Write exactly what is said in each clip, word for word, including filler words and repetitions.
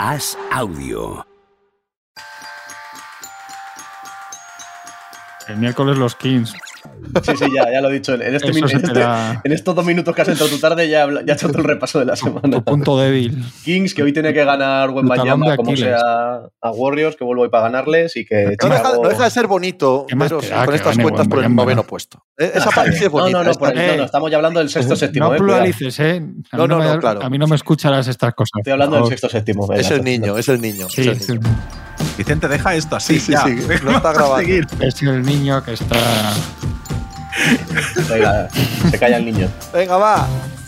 As Audio. El miércoles los Kings. Sí, sí, ya, ya lo he dicho. En, este, en, este, en estos dos minutos que has entrado tu tarde ya, ya he hecho todo el repaso de la semana. Tu, tu punto débil. Kings, que hoy tiene que ganar Wembanyama como sea a Warriors, que vuelvo hoy para ganarles y que... No deja, no deja de ser bonito veros con estas cuentas por el noveno puesto. Esa parte es bonita. No, no, no, por el, no, no, estamos ya hablando del sexto séptimo. No eh, pluralices, ¿eh? A no, no, no, no, me, claro. A mí no me escucharás estas cosas. Estoy hablando del sexto séptimo. Es el niño, es el niño. Sí, es el niño. Vicente, deja esto así. Sí, sí, ya. sí. No está grabando. Es el niño que está... Venga, se calla el niño. Venga, va.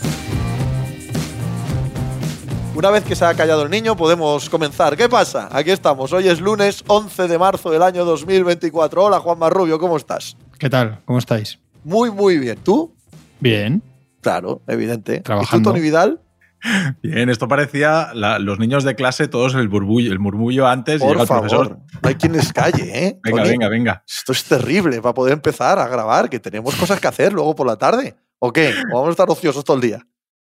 Una vez que se ha callado el niño, podemos comenzar. ¿Qué pasa? Aquí estamos. Hoy es lunes once de marzo del año dos mil veinticuatro. Hola, Juan Marrubio, ¿cómo estás? ¿Qué tal? ¿Cómo estáis? Muy, muy bien. ¿Tú? Bien. Claro, evidente. Trabajando. ¿Y tú, Tony Vidal? Bien, esto parecía la, los niños de clase, todos el burbullo, el murmullo antes Por y llega el favor, profesor. no hay quien les calle, ¿eh? Venga, Tony, venga, venga. Esto es terrible para poder empezar a grabar, que tenemos cosas que hacer luego por la tarde. ¿O qué? ¿O vamos a estar ociosos todo el día?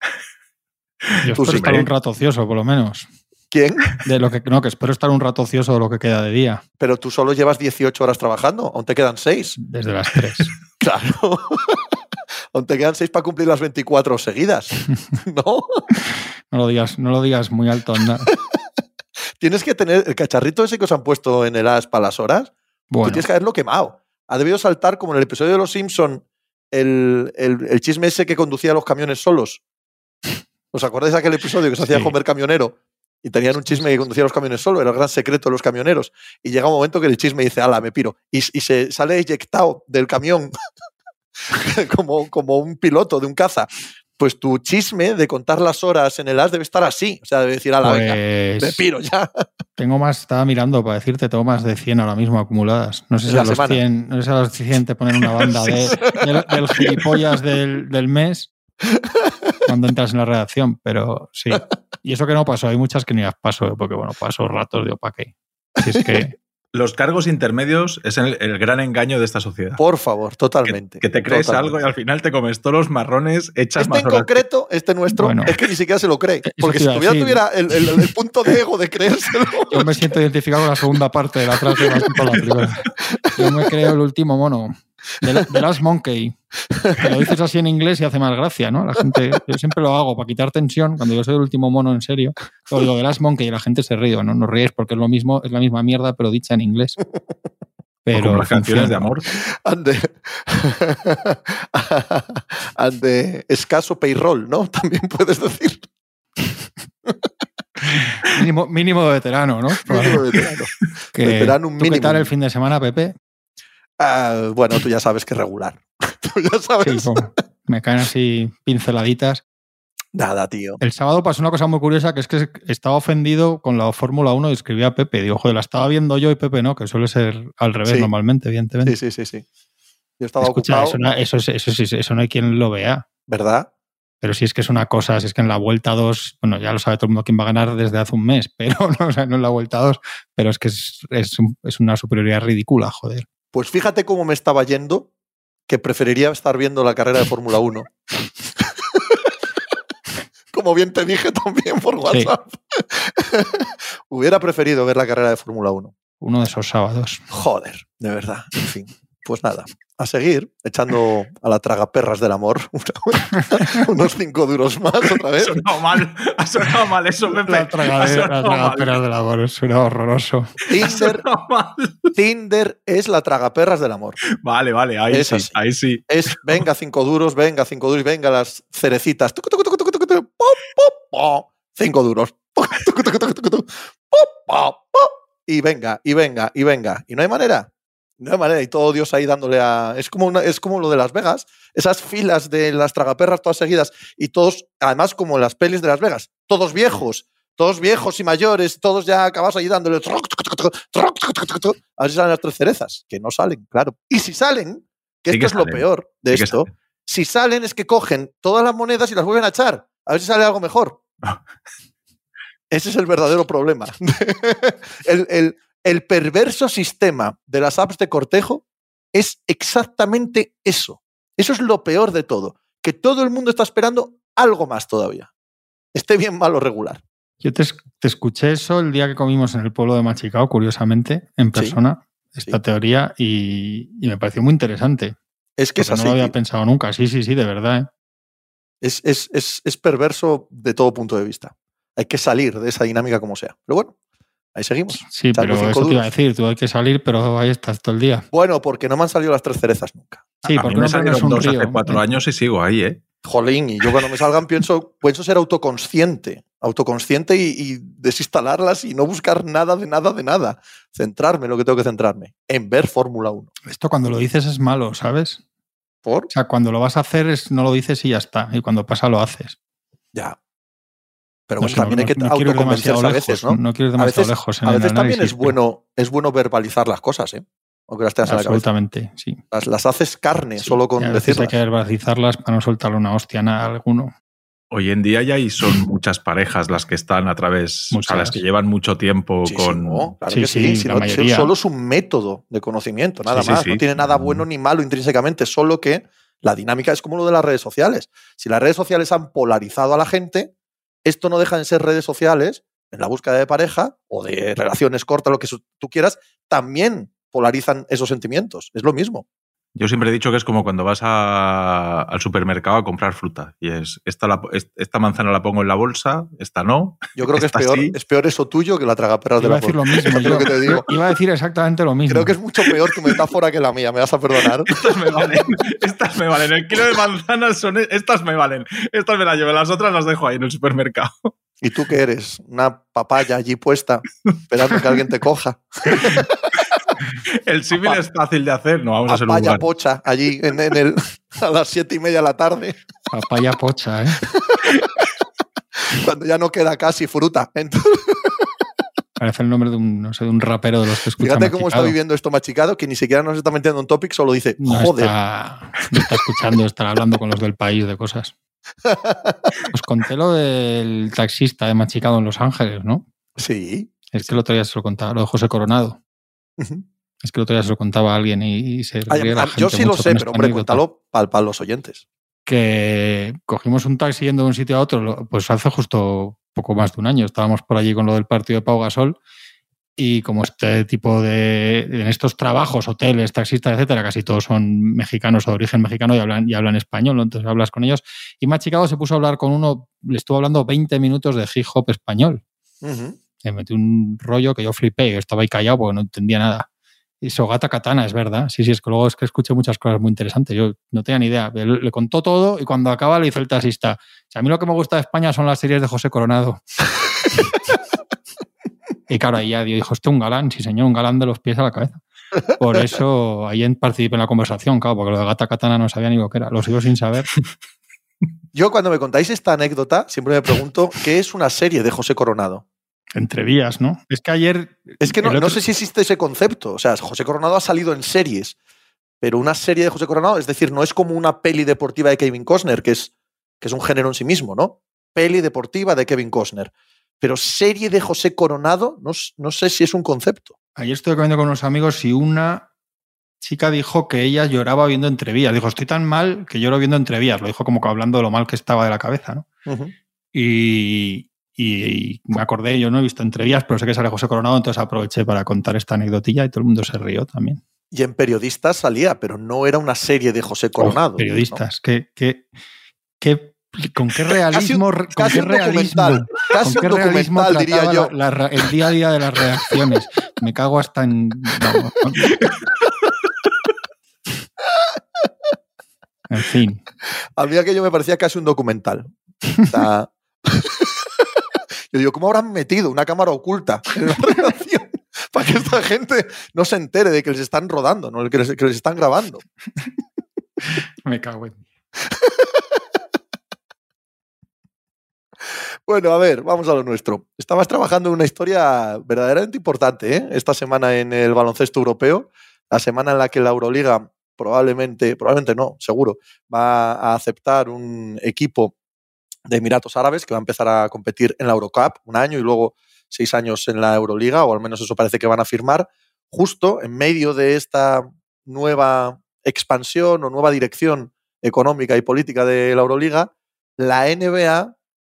Yo Tú espero sí, estar ¿eh? un rato ocioso, por lo menos. ¿Quién? De lo que, no, que espero estar un rato ocioso de lo que queda de día. Pero tú solo llevas dieciocho horas trabajando, aún te quedan seis. Desde las tres. Claro. Aún te quedan seis para cumplir las veinticuatro seguidas. ¿No? No lo digas, no lo digas muy alto, anda. Tienes que tener el cacharrito ese que os han puesto en el as para las horas. Bueno. Tú tienes que haberlo quemado. Ha debido saltar como en el episodio de Los Simpson el, el, el chisme ese que conducía los camiones solos. ¿Os acordáis de aquel episodio que se hacía Sí. Homer camionero? Y tenían un chisme que conducía los camiones solo, era el gran secreto de los camioneros. Y llega un momento que el chisme dice, ala, me piro. Y, y se sale eyectado del camión como, como un piloto de un caza. Pues tu chisme de contar las horas en el as debe estar así. O sea, debe decir, ala, Pues... venga, me piro ya. Tengo más, estaba mirando para decirte, tengo más de cien ahora mismo acumuladas. No sé si La a los semana. cien, no sé si a los cien te ponen una banda de, del, del gilipollas del, del mes cuando entras en la redacción, pero sí. Y eso que no pasó, hay muchas que ni las paso, porque bueno, paso ratos de opaque. Si es que... Los cargos intermedios es el, el gran engaño de esta sociedad. Por favor, totalmente. Que, que te crees totalmente. algo y al final te comes todos los marrones, echas Este más en horas. concreto, este nuestro, Bueno. es que ni siquiera se lo cree. Eso Porque te si iba a tuviera, decir. tuviera el, el, el punto de ego de creérselo. Yo me siento identificado con la segunda parte de la frase más que con la primera. Yo me creo el último mono. The, The Last Monkey. Que lo dices así en inglés y hace más gracia, ¿no? La gente, yo siempre lo hago para quitar tensión. Cuando yo soy el último mono en serio, lo digo The Last Monkey y la gente se ríe. No, no ríes porque es lo mismo, es la misma mierda, pero dicha en inglés. Pero Como las canciones funciona. de amor. Ande, ande escaso payroll, ¿no? También puedes decir. Mínimo, mínimo de veterano, ¿no? Mínimo veterano. Que, Veterano un ¿tú qué mínimo. tal el fin de semana, Pepe? Ah, bueno, tú ya sabes que regular. Tú ya sabes. Sí, como me caen así pinceladitas. Nada, tío. El sábado pasó una cosa muy curiosa, que es que estaba ofendido con la Fórmula uno y escribía a Pepe. Digo, joder, la estaba viendo yo y Pepe no, que suele ser al revés Sí. normalmente, evidentemente. Sí, sí, sí, sí. Yo estaba Escucha, ocupado. eso, no- eso, es- eso, es- eso no hay quien lo vea. ¿Verdad? Pero si es que es una cosa, si es que en la vuelta dos, bueno, ya lo sabe todo el mundo quién va a ganar desde hace un mes, pero no, o sea, no en la vuelta dos, pero es que es, es, un- es una superioridad ridícula, joder. Pues fíjate cómo me estaba yendo, que preferiría estar viendo la carrera de Fórmula uno. Como bien te dije también por WhatsApp. Hubiera preferido ver la carrera de Fórmula uno. Uno de esos sábados. Joder, de verdad. En fin, pues nada. A seguir, echando a la tragaperras del amor unos cinco duros más otra Ha vez. sonado mal, ha sonado mal eso, Pepe. La Ha tragadera, la sonado mal. tragadera del amor, suena horroroso. Ha Tinder, sonado mal. Tinder es la tragaperras del amor. Vale, vale, ahí Es sí, así. ahí sí. Es venga cinco duros, venga cinco duros, venga las cerecitas. Tucu, tucu, tucu, tucu, tucu, tucu, pop, pop, pop. Cinco duros. Tucu, tucu, tucu, tucu, tucu, pop, pop, pop. Y venga, y venga, y venga. Y no hay manera. No hay manera. Y todo Dios ahí dándole a... Es como, una, es como lo de Las Vegas. Esas filas de las tragaperras todas seguidas. Y todos, además como en las pelis de Las Vegas, todos viejos. Todos viejos y mayores, todos ya acabados ahí dándole... A ver si salen las tres cerezas. Que no salen, claro. Y si salen, que Sí esto que es lo salen. peor de Sí que esto, salen. si salen es que cogen todas las monedas y las vuelven a echar. A ver si sale algo mejor. Ese es el verdadero problema. el, el, el perverso sistema de las apps de cortejo es exactamente eso. Eso es lo peor de todo. Que todo el mundo está esperando algo más todavía. Esté bien, mal o regular. Yo te, te escuché eso el día que comimos en el pueblo de Machicao, curiosamente, en persona, sí, esta sí. teoría, y, y me pareció muy interesante. Es que es así, no lo había tío. pensado nunca. Sí, sí, sí, de verdad. ¿eh? Es, es, es, es perverso de todo punto de vista. Hay que salir de esa dinámica como sea. Pero bueno, ahí seguimos. Sí, pero eso duros. Te iba a decir, tú hay que salir, pero ahí estás todo el día. Bueno, porque no me han salido las tres cerezas nunca. Sí, a porque mí me no salieron un dos río. hace cuatro años y sigo ahí, ¿eh? Jolín, y yo cuando me salgan pienso, pienso ser autoconsciente, autoconsciente y, y desinstalarlas y no buscar nada de nada de nada. Centrarme en lo que tengo que centrarme, en ver Fórmula uno. Esto cuando lo dices es malo, ¿sabes? ¿Por? O sea, cuando lo vas a hacer es, no lo dices y ya está. Y cuando pasa lo haces. Ya. Pero no bueno, sé, también no, hay que no autoconvencerse a veces, ¿no? No quiero ir demasiado a veces, lejos en a veces el también análisis, es bueno, es bueno verbalizar las cosas, ¿eh? Aunque las tengas en la cabeza. Absolutamente, sí. Las, las haces carne sí, solo con a veces decirlas. Hay que verbalizarlas para no soltarle una hostia a alguno. Hoy en día ya hay son muchas parejas las que están a través, muchas. O sea, las que llevan mucho tiempo Muchísimo, con... Claro sí, que sí, sí si la no, mayoría. Solo es un método de conocimiento, nada sí, más. sí, sí. No tiene nada bueno ni malo intrínsecamente, solo que la dinámica es como lo de las redes sociales. Si las redes sociales han polarizado a la gente, esto no deja de ser redes sociales en la búsqueda de pareja o de relaciones cortas, lo que tú quieras, también polarizan esos sentimientos. Es lo mismo. Yo siempre he dicho que es como cuando vas a, al supermercado a comprar fruta y es esta, la, esta manzana la pongo en la bolsa, esta no. Yo creo que es peor, sí. es peor eso tuyo que la tragaperras de iba la a decir lo mismo. Yo, que te digo. Iba a decir exactamente lo mismo. Creo que es mucho peor tu metáfora que la mía, me vas a perdonar. Estas me valen, estas me valen. El kilo de manzanas son estas me valen. Estas me las llevo, las otras las dejo ahí en el supermercado. ¿Y tú qué eres? Una papaya allí puesta, esperando que alguien te coja. El símil es fácil de hacer, no vamos a, a ser un Papaya pocha, allí en, en el, a las siete y media de la tarde. Papaya pocha, ¿eh? Cuando ya no queda casi fruta. Entonces... Parece el nombre de un, no sé, de un rapero de los que escuchan. Fíjate cómo está viviendo esto Machicado, que ni siquiera nos está metiendo en topic, solo dice, no joder. Está, no está escuchando, está hablando con los del país de cosas. Os conté lo del taxista de Machicado en Los Ángeles, ¿no? Sí. Es que el otro día se lo contaba, lo de José Coronado. Uh-huh. Es que el otro día se lo contaba a alguien y, y se ríe la gente. Yo sí lo sé, pero hombre, anécdota. cuéntalo para, para los oyentes. Que cogimos un taxi yendo de un sitio a otro, pues hace justo poco más de un año. Estábamos por allí con lo del partido de Pau Gasol y como este tipo de... En estos trabajos, hoteles, taxistas, etcétera, casi todos son mexicanos o de origen mexicano y hablan, y hablan español, ¿no? Entonces hablas con ellos. Y Machicado se puso a hablar con uno, le estuvo hablando veinte minutos de hip hop español. Uh-huh. Me metí un rollo que yo flipé, yo estaba ahí callado porque no entendía nada. Y Sogata Katana, es verdad. Sí, sí, es que luego es que escuché muchas cosas muy interesantes. Yo no tenía ni idea. Le, le contó todo y cuando acaba le dice el taxista, o sea, a mí lo que me gusta de España son las series de José Coronado. Y claro, ahí ya dijo, este un galán, sí señor, un galán de los pies a la cabeza. Por eso ahí participé en la conversación, claro, porque lo de Gata Katana no sabía ni lo que era. Lo sigo sin saber. Yo cuando me contáis esta anécdota siempre me pregunto ¿qué es una serie de José Coronado? Entrevías, ¿no? Es que ayer... Es que no, otro... no sé si existe ese concepto. O sea, José Coronado ha salido en series, pero una serie de José Coronado, es decir, no es como una peli deportiva de Kevin Costner, que es, que es un género en sí mismo, ¿no? Peli deportiva de Kevin Costner. Pero serie de José Coronado, no, no sé si es un concepto. Ayer estuve comiendo con unos amigos y una chica dijo que ella lloraba viendo Entrevías. Dijo, estoy tan mal que lloro viendo Entrevías. Lo dijo como que hablando de lo mal que estaba de la cabeza, ¿no? Uh-huh. Y... Y me acordé, yo no he visto Entrevías, pero sé que sale José Coronado, entonces aproveché para contar esta anecdotilla y todo el mundo se rió también. Y en Periodistas salía, pero no era una serie de José Coronado. Oh, periodistas, ¿no? ¿Qué, qué, qué, ¿con qué realismo? Casi un, ¿con casi qué un realismo, documental, casi ¿con qué un documental diría yo. La, la, el día a día de las reacciones. Me cago hasta en... No, en fin. A mí aquello me parecía casi un documental. O sea... Yo digo, ¿cómo habrán metido una cámara oculta en la redacción para que esta gente no se entere de que les están rodando, no que les, que les están grabando? Me cago en... Bueno, a ver, vamos a lo nuestro. Estabas trabajando en una historia verdaderamente importante, ¿eh? Esta semana en el baloncesto europeo, la semana en la que la Euroliga probablemente, probablemente no, seguro, va a aceptar un equipo de Emiratos Árabes, que va a empezar a competir en la Eurocup un año y luego seis años en la Euroliga, o al menos eso parece que van a firmar, justo en medio de esta nueva expansión o nueva dirección económica y política de la Euroliga, la N B A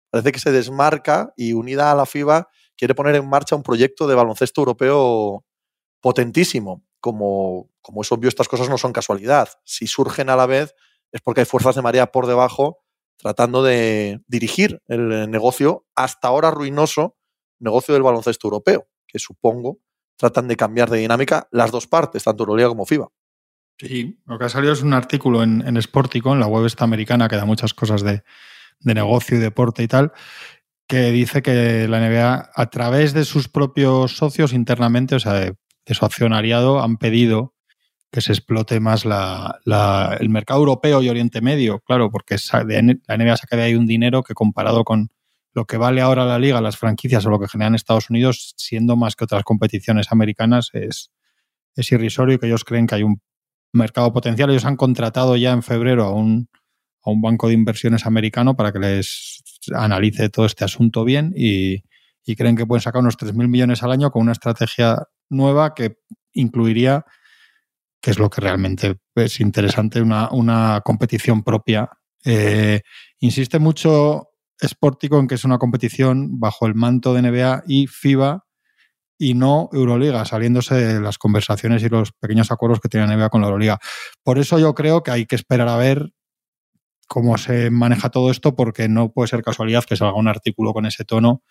parece que se desmarca y unida a la FIBA quiere poner en marcha un proyecto de baloncesto europeo potentísimo. Como, como es obvio, estas cosas no son casualidad. Si surgen a la vez es porque hay fuerzas de marea por debajo tratando de dirigir el negocio hasta ahora ruinoso negocio del baloncesto europeo, que supongo tratan de cambiar de dinámica las dos partes, tanto Euroliga como FIBA. Sí, lo que ha salido es un artículo en, en Sportico, en la web esta americana, que da muchas cosas de, de negocio y deporte y tal, que dice que la N B A, a través de sus propios socios internamente, o sea, de, de su accionariado, han pedido que se explote más la, la, el mercado europeo y Oriente Medio, claro, porque la N B A saca de ahí un dinero que comparado con lo que vale ahora la liga, las franquicias o lo que generan Estados Unidos, siendo más que otras competiciones americanas, es, es irrisorio, y que ellos creen que hay un mercado potencial. Ellos han contratado ya en febrero a un, a un banco de inversiones americano para que les analice todo este asunto bien y, y creen que pueden sacar unos tres mil millones al año con una estrategia nueva que incluiría, que es lo que realmente es interesante, una, una competición propia. Eh, insiste mucho Sportico en que es una competición bajo el manto de N B A y FIBA y no Euroliga, saliéndose de las conversaciones y los pequeños acuerdos que tiene la N B A con la Euroliga. Por eso yo creo que hay que esperar a ver cómo se maneja todo esto, porque no puede ser casualidad que salga un artículo con ese tono.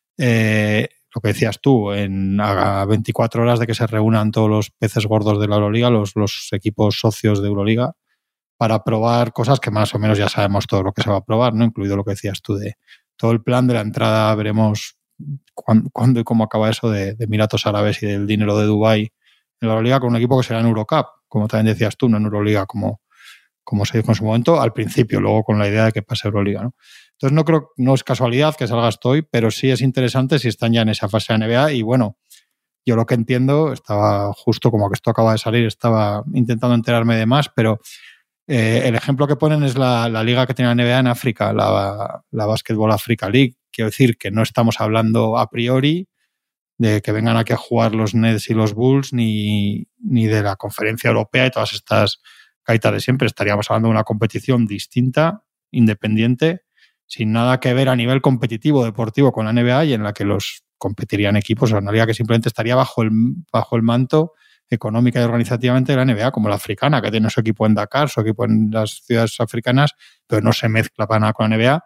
Eh, lo que decías tú, en a veinticuatro horas de que se reúnan todos los peces gordos de la Euroliga, los, los equipos socios de Euroliga, para probar cosas que más o menos ya sabemos todo lo que se va a probar, ¿no? Incluido lo que decías tú de todo el plan de la entrada. Veremos cuándo, cuándo y cómo acaba eso de, de Emiratos Árabes y del dinero de Dubái en la Euroliga, con un equipo que será en Eurocup, como también decías tú, no en Euroliga como, como se dijo en su momento, al principio, luego con la idea de que pase Euroliga, ¿no? Entonces no creo, no es casualidad que salga esto hoy, pero sí es interesante si están ya en esa fase de N B A. Y bueno, yo lo que entiendo, estaba justo como que esto acaba de salir, estaba intentando enterarme de más, pero eh, el ejemplo que ponen es la, la liga que tiene la N B A en África, la, la Basketball Africa League. Quiero decir que no estamos hablando a priori de que vengan aquí a jugar los Nets y los Bulls, ni, ni de la Conferencia Europea y todas estas gaitas de siempre. Estaríamos hablando de una competición distinta, independiente, sin nada que ver a nivel competitivo, deportivo con la N B A, y en la que los competirían equipos, o una liga que simplemente estaría bajo el, bajo el manto económica y organizativamente de la N B A, como la africana, que tiene su equipo en Dakar, su equipo en las ciudades africanas, pero no se mezcla para nada con la N B A.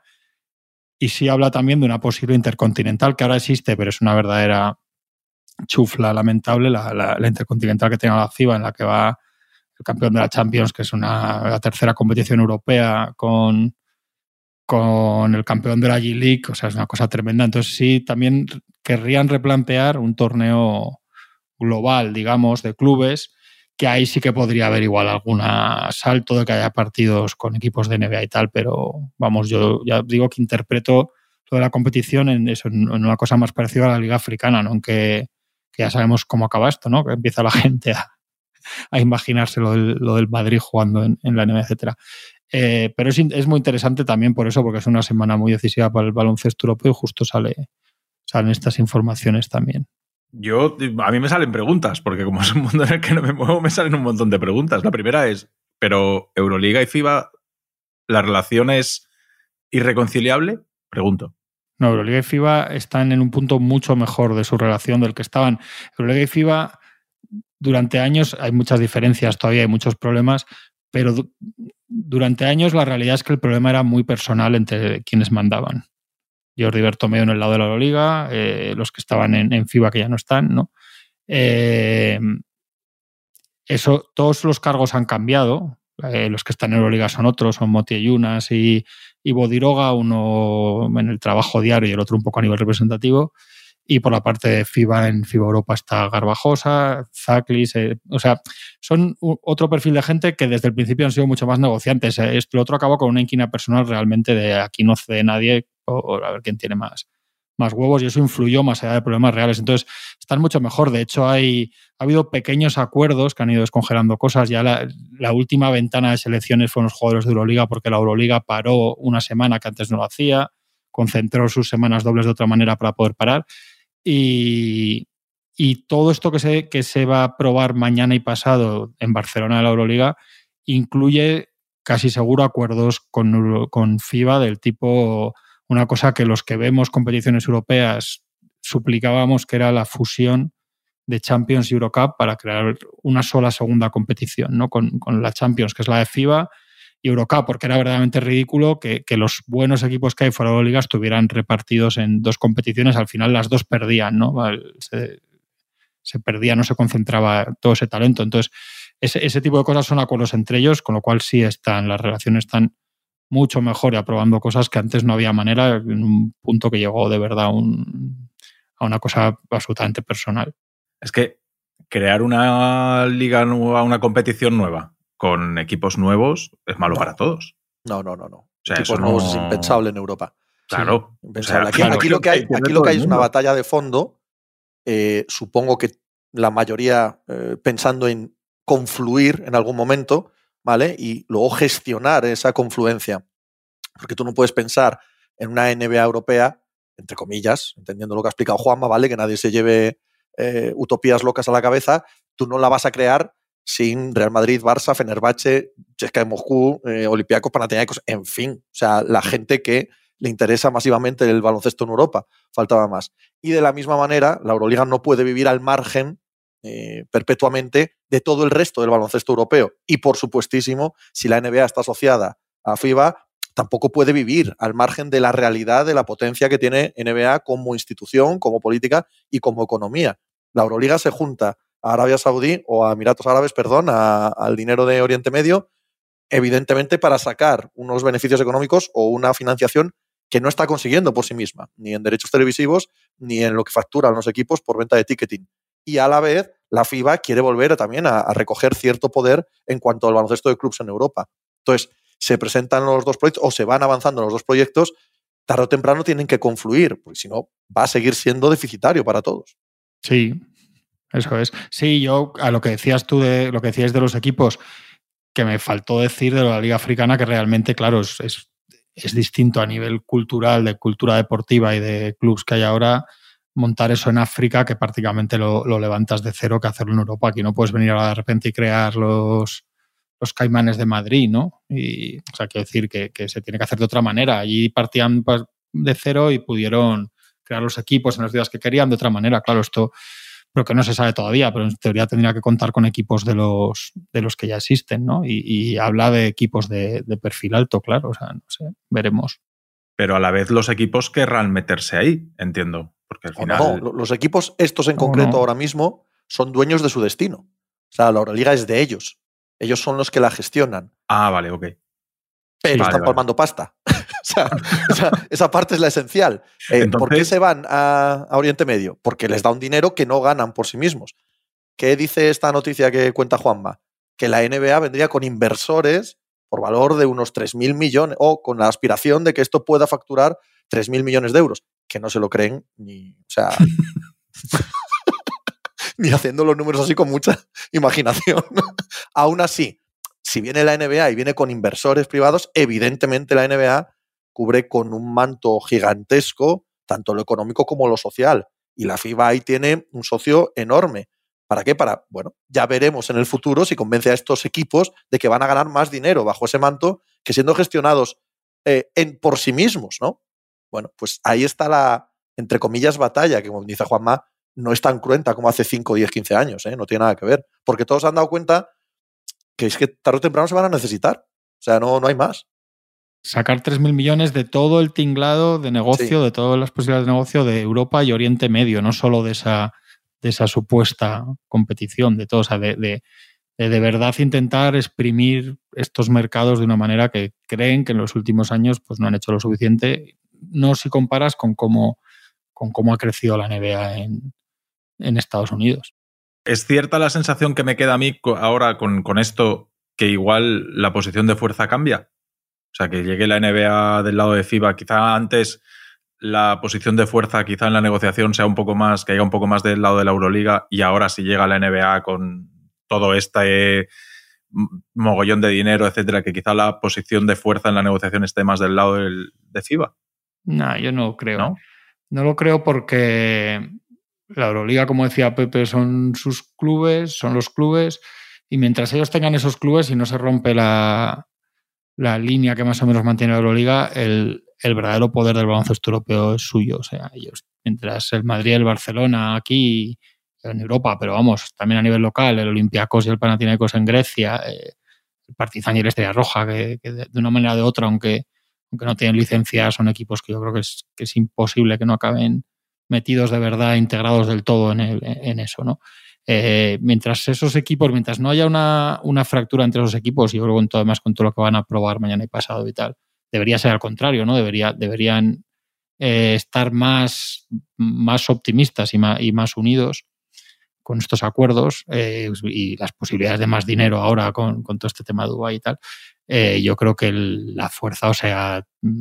Y sí habla también de una posible intercontinental, que ahora existe, pero es una verdadera chufla lamentable, la, la, la intercontinental que tiene la FIBA, en la que va el campeón de la Champions, que es una, la tercera competición europea, con, con el campeón de la G-League, o sea, es una cosa tremenda. Entonces sí, también querrían replantear un torneo global, digamos, de clubes, que ahí sí que podría haber igual algún salto de que haya partidos con equipos de N B A y tal, pero vamos, yo ya digo que interpreto toda la competición en, eso, en una cosa más parecida a la Liga Africana, ¿no? En que, que ya sabemos cómo acaba esto, ¿no? Que empieza la gente a, a imaginarse lo del, lo del Madrid jugando en, en la N B A, etcétera. Eh, pero es, es muy interesante también por eso, porque es una semana muy decisiva para el baloncesto europeo y justo sale, salen estas informaciones también. Yo, a mí me salen preguntas, porque como es un mundo en el que no me muevo, me salen un montón de preguntas. La primera es, ¿pero Euroliga y FIBA, la relación es irreconciliable? Pregunto. No, Euroliga y FIBA están en un punto mucho mejor de su relación del que estaban. Euroliga y FIBA, durante años, hay muchas diferencias, todavía hay muchos problemas, pero du- durante años la realidad es que el problema era muy personal entre quienes mandaban. Jordi Bertomeu en el lado de la Euroliga, eh, los que estaban en, en FIBA que ya no están, ¿no? Eh, eso, todos los cargos han cambiado. Eh, los que están en Euroliga son otros, son Moti Yunas y, y Bodiroga, uno en el trabajo diario y el otro un poco a nivel representativo. Y por la parte de FIBA, en FIBA Europa está Garbajosa, Zaklis, eh, o sea, son u- otro perfil de gente que desde el principio han sido mucho más negociantes. Eh, Lo otro acabó con una inquina personal realmente de aquí no cede nadie, o, o a ver quién tiene más, más huevos, y eso influyó más allá de problemas reales. Entonces, están mucho mejor. De hecho, hay, ha habido pequeños acuerdos que han ido descongelando cosas. Ya la, la última ventana de selecciones fueron los jugadores de Euroliga, porque la Euroliga paró una semana que antes no lo hacía, concentró sus semanas dobles de otra manera para poder parar. Y, y todo esto que se, que se va a probar mañana y pasado en Barcelona de la Euroliga incluye casi seguro acuerdos con, con FIBA del tipo una cosa que los que vemos competiciones europeas suplicábamos, que era la fusión de Champions y Eurocup para crear una sola segunda competición, ¿no? Con, con la Champions, que es la de FIBA, y Eurocup, porque era verdaderamente ridículo que, que los buenos equipos que hay fuera de la liga estuvieran repartidos en dos competiciones. Al final las dos perdían, ¿no? Se, se perdía, no se concentraba todo ese talento. Entonces, ese, ese tipo de cosas son acuerdos entre ellos, con lo cual sí están, las relaciones están mucho mejor y aprobando cosas que antes no había manera, en un punto que llegó de verdad un, a una cosa absolutamente personal. Es que crear una liga nueva, una competición nueva con equipos nuevos es malo no. para todos. No, no, no, no. O sea, equipos eso nuevos no... es impensable en Europa. Claro. Sí, impensable. O sea, aquí, claro, aquí lo que hay, aquí lo que hay es una batalla de fondo. Eh, supongo que la mayoría eh, pensando en confluir en algún momento, ¿vale? Y luego gestionar esa confluencia. Porque tú no puedes pensar en una N B A europea, entre comillas, entendiendo lo que ha explicado Juanma, ¿vale? Que nadie se lleve eh, utopías locas a la cabeza. Tú no la vas a crear sin Real Madrid, Barça, Fenerbahce, C S K A de Moscú, eh, Olympiacos, Panathinaikos, en fin. O sea, la gente que le interesa masivamente el baloncesto en Europa. Faltaba más. Y de la misma manera, la Euroliga no puede vivir al margen eh, perpetuamente de todo el resto del baloncesto europeo. Y, por supuestísimo, si la N B A está asociada a FIBA, tampoco puede vivir al margen de la realidad de la potencia que tiene N B A como institución, como política y como economía. La Euroliga se junta a Arabia Saudí o a Emiratos Árabes, perdón, a, al dinero de Oriente Medio, evidentemente para sacar unos beneficios económicos o una financiación que no está consiguiendo por sí misma, ni en derechos televisivos, ni en lo que facturan los equipos por venta de ticketing. Y a la vez, la FIBA quiere volver también a, a recoger cierto poder en cuanto al baloncesto de clubes en Europa. Entonces, se presentan los dos proyectos o se van avanzando los dos proyectos, tarde o temprano tienen que confluir, porque si no, va a seguir siendo deficitario para todos. Sí, eso es. Sí, yo a lo que decías tú, de lo que decías de los equipos, que me faltó decir de la Liga Africana, que realmente, claro, es, es, es distinto a nivel cultural, de cultura deportiva y de clubs que hay ahora, montar eso en África, que prácticamente lo, lo levantas de cero, que hacerlo en Europa. Aquí no puedes venir ahora de repente y crear los, los Caimanes de Madrid, ¿no? Y, o sea, quiero decir que, que se tiene que hacer de otra manera. Allí partían de cero y pudieron crear los equipos en los días que querían de otra manera. Claro, esto... pero que no se sabe todavía, pero en teoría tendría que contar con equipos de los, de los que ya existen, ¿no? Y, y habla de equipos de, de perfil alto, claro, o sea, no sé, veremos. Pero a la vez los equipos querrán meterse ahí, entiendo, porque al final... No, no, los equipos estos en concreto no. ahora mismo son dueños de su destino. O sea, la Euroliga es de ellos. Ellos son los que la gestionan. Ah, vale, ok. Pero vale, están vale. palmando pasta. O sea, esa, esa parte es la esencial. Eh, Entonces... ¿Por qué se van a, a Oriente Medio? Porque les da un dinero que no ganan por sí mismos. ¿Qué dice esta noticia que cuenta Juanma? Que la N B A vendría con inversores por valor de unos tres mil millones, o con la aspiración de que esto pueda facturar tres mil millones de euros, que no se lo creen ni, o sea, ni haciendo los números así con mucha imaginación. Aún así, si viene la N B A y viene con inversores privados, evidentemente la N B A cubre con un manto gigantesco tanto lo económico como lo social. Y la FIBA ahí tiene un socio enorme. ¿Para qué? Para, bueno, ya veremos en el futuro si convence a estos equipos de que van a ganar más dinero bajo ese manto que siendo gestionados eh, en, por sí mismos, ¿no? Bueno, pues ahí está la, entre comillas, batalla, que como dice Juanma, no es tan cruenta como hace cinco, diez, quince años, ¿eh? No tiene nada que ver. Porque todos se han dado cuenta que es que tarde o temprano se van a necesitar. O sea, no, no hay más. Sacar tres mil millones de todo el tinglado de negocio, sí. de todas las posibilidades de negocio de Europa y Oriente Medio, no solo de esa, de esa supuesta competición, de todo, o sea, de, de, de, de verdad intentar exprimir estos mercados de una manera que creen que en los últimos años pues, no han hecho lo suficiente, no si comparas con cómo, con cómo ha crecido la N B A en, en Estados Unidos. ¿Es cierta la sensación que me queda a mí ahora con, con esto, que igual la posición de fuerza cambia? O sea, que llegue la N B A del lado de FIBA, quizá antes la posición de fuerza, quizá en la negociación sea un poco más, que haya un poco más del lado de la Euroliga, y ahora si llega la N B A con todo este mogollón de dinero, etcétera, que quizá la posición de fuerza en la negociación esté más del lado del, de FIBA. No, yo no creo. ¿No? No lo creo porque la Euroliga, como decía Pepe, son sus clubes, son los clubes, y mientras ellos tengan esos clubes y no se rompe la... la línea que más o menos mantiene la Euroliga, el, el verdadero poder del baloncesto europeo es suyo. O sea, ellos, mientras el Madrid y el Barcelona aquí en Europa, pero vamos, también a nivel local, el Olympiacos y el Panathinaikos en Grecia, eh, el Partizan y el Estrella Roja, que, que de, de una manera o de otra, aunque, aunque no tienen licencia, son equipos que yo creo que es, que es imposible que no acaben metidos de verdad, integrados del todo en, el, en eso, ¿no? Eh, mientras esos equipos, mientras no haya una, una fractura entre esos equipos, y yo creo que con todo, además con todo lo que van a probar mañana y pasado y tal, debería ser al contrario, ¿no? Debería, deberían eh, estar más, más optimistas y más, y más unidos con estos acuerdos eh, y las posibilidades de más dinero ahora con, con todo este tema de Dubái y tal. Eh, yo creo que el, la fuerza, o sea,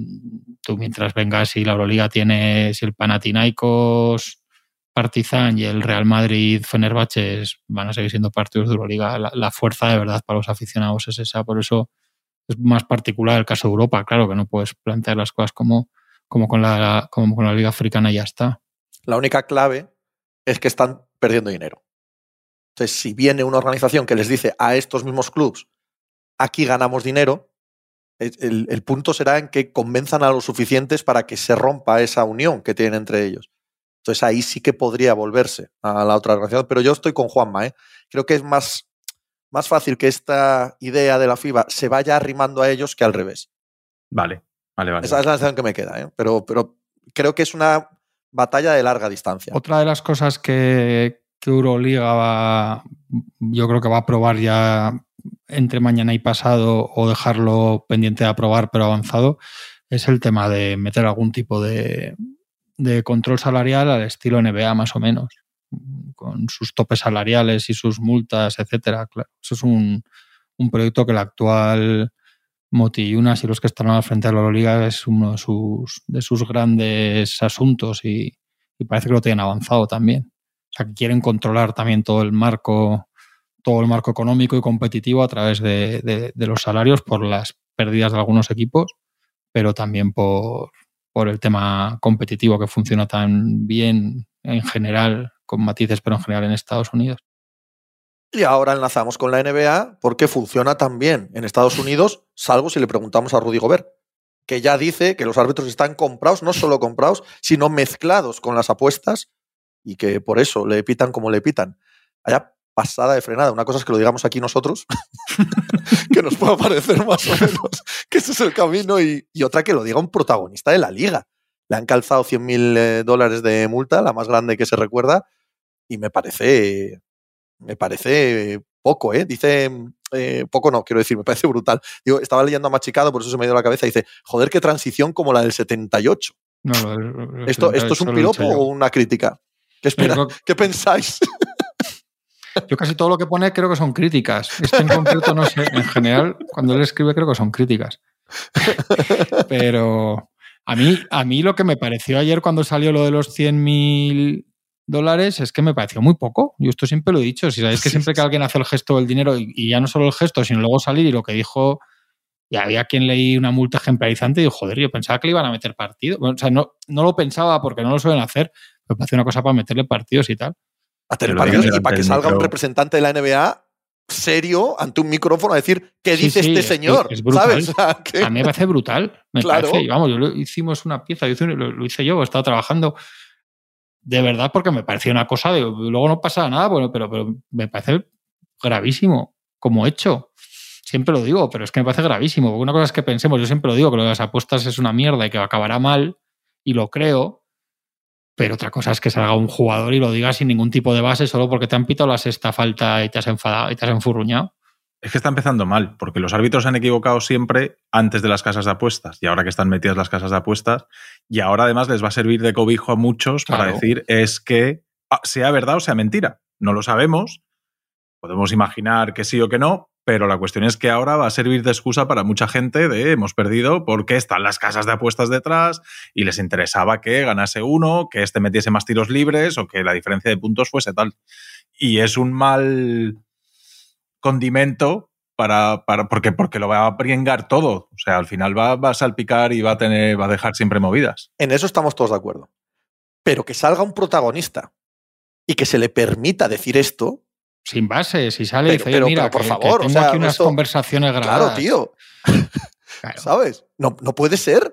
tú mientras vengas y la Euroliga tiene, si el Panathinaikos, Partizan y el Real Madrid, Fenerbahce van a seguir siendo partidos de Euroliga, la, la fuerza de verdad para los aficionados es esa, por eso es más particular el caso de Europa, claro que no puedes plantear las cosas como, como, con, la, como con la Liga Africana y ya está. La única clave es que están perdiendo dinero. Entonces, si viene una organización que les dice a estos mismos clubs, aquí ganamos dinero, el, el punto será en que convenzan a los suficientes para que se rompa esa unión que tienen entre ellos. Entonces, ahí sí que podría volverse a la otra organización. Pero yo estoy con Juanma, ¿eh? Creo que es más, más fácil que esta idea de la FIBA se vaya arrimando a ellos que al revés. Vale, vale, vale. Esa es la sensación que me queda, ¿eh? Pero, pero creo que es una batalla de larga distancia. Otra de las cosas que, que Euroliga va, yo creo que va a probar ya entre mañana y pasado o dejarlo pendiente de aprobar pero avanzado, es el tema de meter algún tipo de, de control salarial al estilo N B A más o menos, con sus topes salariales y sus multas, etcétera. Claro, eso es un, un proyecto que el actual Moti Yunas y los que están al frente de la Euroliga es uno de sus, de sus grandes asuntos y, y parece que lo tienen avanzado también. O sea, que quieren controlar también todo el marco, todo el marco económico y competitivo a través de, de, de los salarios por las pérdidas de algunos equipos, pero también por, por el tema competitivo que funciona tan bien en general, con matices, pero en general en Estados Unidos. Y ahora enlazamos con la N B A porque funciona tan bien en Estados Unidos, salvo si le preguntamos a Rudy Gobert, que ya dice que los árbitros están comprados, no solo comprados, sino mezclados con las apuestas y que por eso le pitan como le pitan. Vaya pasada de frenada. Una cosa es que lo digamos aquí nosotros, que nos pueda parecer más o menos que ese es el camino, y, y otra que lo diga un protagonista de la liga. Le han calzado cien mil eh, dólares de multa, la más grande que se recuerda, y me parece... Me parece poco, ¿eh? Dice, eh, poco no, quiero decir, me parece brutal. Digo, estaba leyendo a Machicado, por eso se me dio la cabeza, y dice, joder, qué transición como la del setenta y ocho. No, lo, lo, lo, ¿Esto, ¿Esto es un piropo o una crítica? ¿Qué, espera, creo, ¿qué pensáis? Yo casi todo lo que pone creo que son críticas. Este en concreto no sé, en general, cuando él escribe creo que son críticas. Pero a mí, a mí lo que me pareció ayer cuando salió lo de los cien mil... dólares es que me pareció muy poco. Yo esto siempre lo he dicho. Si sabéis que siempre que alguien hace el gesto del dinero, y, y ya no solo el gesto, sino luego salir y lo que dijo, y había quien leí una multa ejemplarizante y dijo, joder, yo pensaba que le iban a meter partido. Bueno, o sea, no, no lo pensaba porque no lo suelen hacer, pero parece una cosa para meterle partidos y tal. A tener partidos y para que salga un representante de la N B A serio ante un micrófono a decir ¿qué dice sí, sí, este es, señor? Es brutal. ¿Sabes? O sea, ¿qué? A mí me parece brutal. Me claro. parece, vamos, yo lo, hicimos una pieza, yo, lo, lo hice yo, he estado trabajando de verdad porque me parecía una cosa de, luego no pasa nada, bueno, pero, pero me parece gravísimo como hecho. Siempre lo digo, pero es que me parece gravísimo. Porque una cosa es que pensemos, yo siempre lo digo, que lo de las apuestas es una mierda y que acabará mal, y lo creo, pero otra cosa es que salga un jugador y lo diga sin ningún tipo de base solo porque te han pitado la sexta falta y te has enfadado y te has enfurruñado. Es que está empezando mal, porque los árbitros se han equivocado siempre antes de las casas de apuestas, y ahora que están metidas las casas de apuestas, y ahora además les va a servir de cobijo a muchos claro. para decir es que sea verdad o sea mentira. No lo sabemos, podemos imaginar que sí o que no, pero la cuestión es que ahora va a servir de excusa para mucha gente de hemos perdido porque están las casas de apuestas detrás y les interesaba que ganase uno, que este metiese más tiros libres o que la diferencia de puntos fuese tal. Y es un mal condimento para, para porque, porque lo va a pringar todo. O sea, al final va, va a salpicar y va a, tener, va a dejar siempre movidas. En eso estamos todos de acuerdo. Pero que salga un protagonista y que se le permita decir esto... Sin base, si sale y dice, pero, mira, pero por que, favor, que tengo o sea, aquí unas esto, conversaciones grabadas. Claro, tío. Claro. ¿Sabes? No, no puede ser.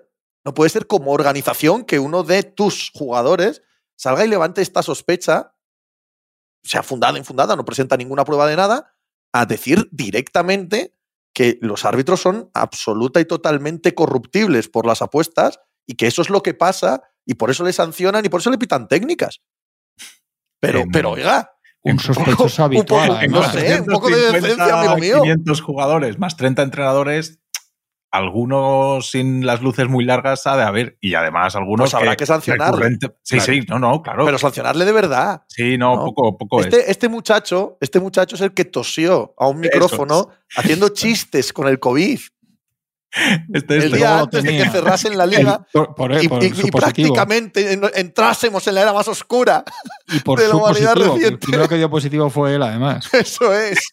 No puede ser como organización que uno de tus jugadores salga y levante esta sospecha, sea fundada o infundada, no presenta ninguna prueba de nada, a decir directamente que los árbitros son absoluta y totalmente corruptibles por las apuestas y que eso es lo que pasa y por eso le sancionan y por eso le pitan técnicas. Pero, eh, pero oiga... Un sospechoso habitual. Un poco, no sé, un poco de decencia, amigo mío. quinientos jugadores más treinta entrenadores, algunos sin las luces muy largas ha de haber. Y además algunos pues habrá que, que sancionarle. Sí, claro. sí, no, no, claro. Pero sancionarle de verdad. Sí, no, ¿no? poco, poco este, es. Este muchacho, este muchacho es el que tosió a un micrófono haciendo chistes con el COVID. Este, este. El día antes de que cerrasen la liga por, por, y, por y, y prácticamente entrásemos en la era más oscura y por de la su humanidad positivo, reciente. El primero que dio positivo fue él, además. Eso es.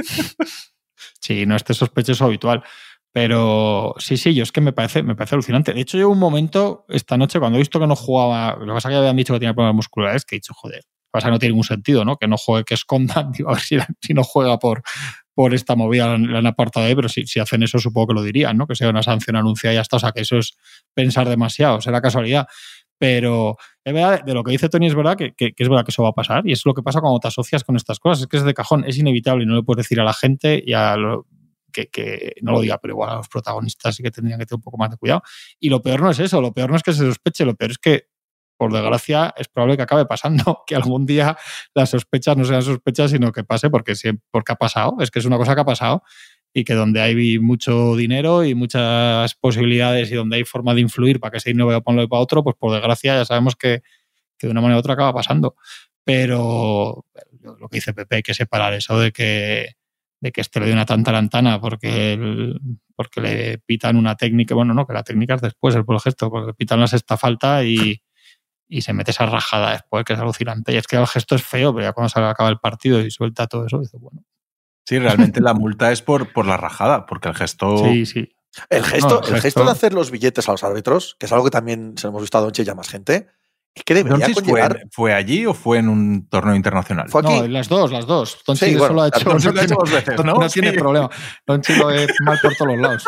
Sí, no este sospechoso habitual. Pero sí, sí, yo es que me parece, me parece alucinante. De hecho, yo un momento esta noche, cuando he visto que no jugaba, lo que pasa es que habían dicho que tenía problemas musculares, que he dicho, joder, pasa que no tiene ningún sentido, ¿no? Que no juegue, que escondan, digo, a ver si, si no juega por... por esta movida la han apartado de ahí, pero si, si hacen eso supongo que lo dirían, ¿no? Que sea una sanción anunciada y ya está. O sea, que eso es pensar demasiado, será casualidad. Pero es verdad, de lo que dice Tony es verdad que, que, que es verdad que eso va a pasar y es lo que pasa cuando te asocias con estas cosas. Es que es de cajón, es inevitable y no le puedes decir a la gente y a lo, que, que no lo diga, pero igual a los protagonistas sí que tendrían que tener un poco más de cuidado. Y lo peor no es eso, lo peor no es que se sospeche, lo peor es que por desgracia, es probable que acabe pasando, que algún día las sospechas no sean sospechas, sino que pase porque, porque ha pasado. Es que es una cosa que ha pasado y que donde hay mucho dinero y muchas posibilidades y donde hay forma de influir para que ese dinero vaya para un lado y para otro, pues por desgracia ya sabemos que, que de una manera u otra acaba pasando. Pero lo que dice Pepe, hay que separar eso de que, de que este le dé una tantarantana porque, el, porque le pitan una técnica. Bueno, no, que la técnica es después, el por gesto, porque le pitan la sexta falta y... y se mete esa rajada después, que es alucinante. Y es que el gesto es feo, pero ya cuando se acaba el partido y suelta todo eso, dice, bueno. Sí, realmente la multa es por, por la rajada, porque el gesto... Sí, sí. El gesto, no, el, el gesto, gesto de hacer los billetes a los árbitros, que es algo que también se lo hemos visto a Doncic y a más gente, es que debería Doncic conllevar... Fue, ¿Fue allí o fue en un torneo internacional? Fue aquí. No, las dos, las dos. Doncic sí, bueno, lo ha hecho, no, lo ha hecho dos veces, ¿no? No sí. tiene problema. Doncic lo ve mal por todos los lados.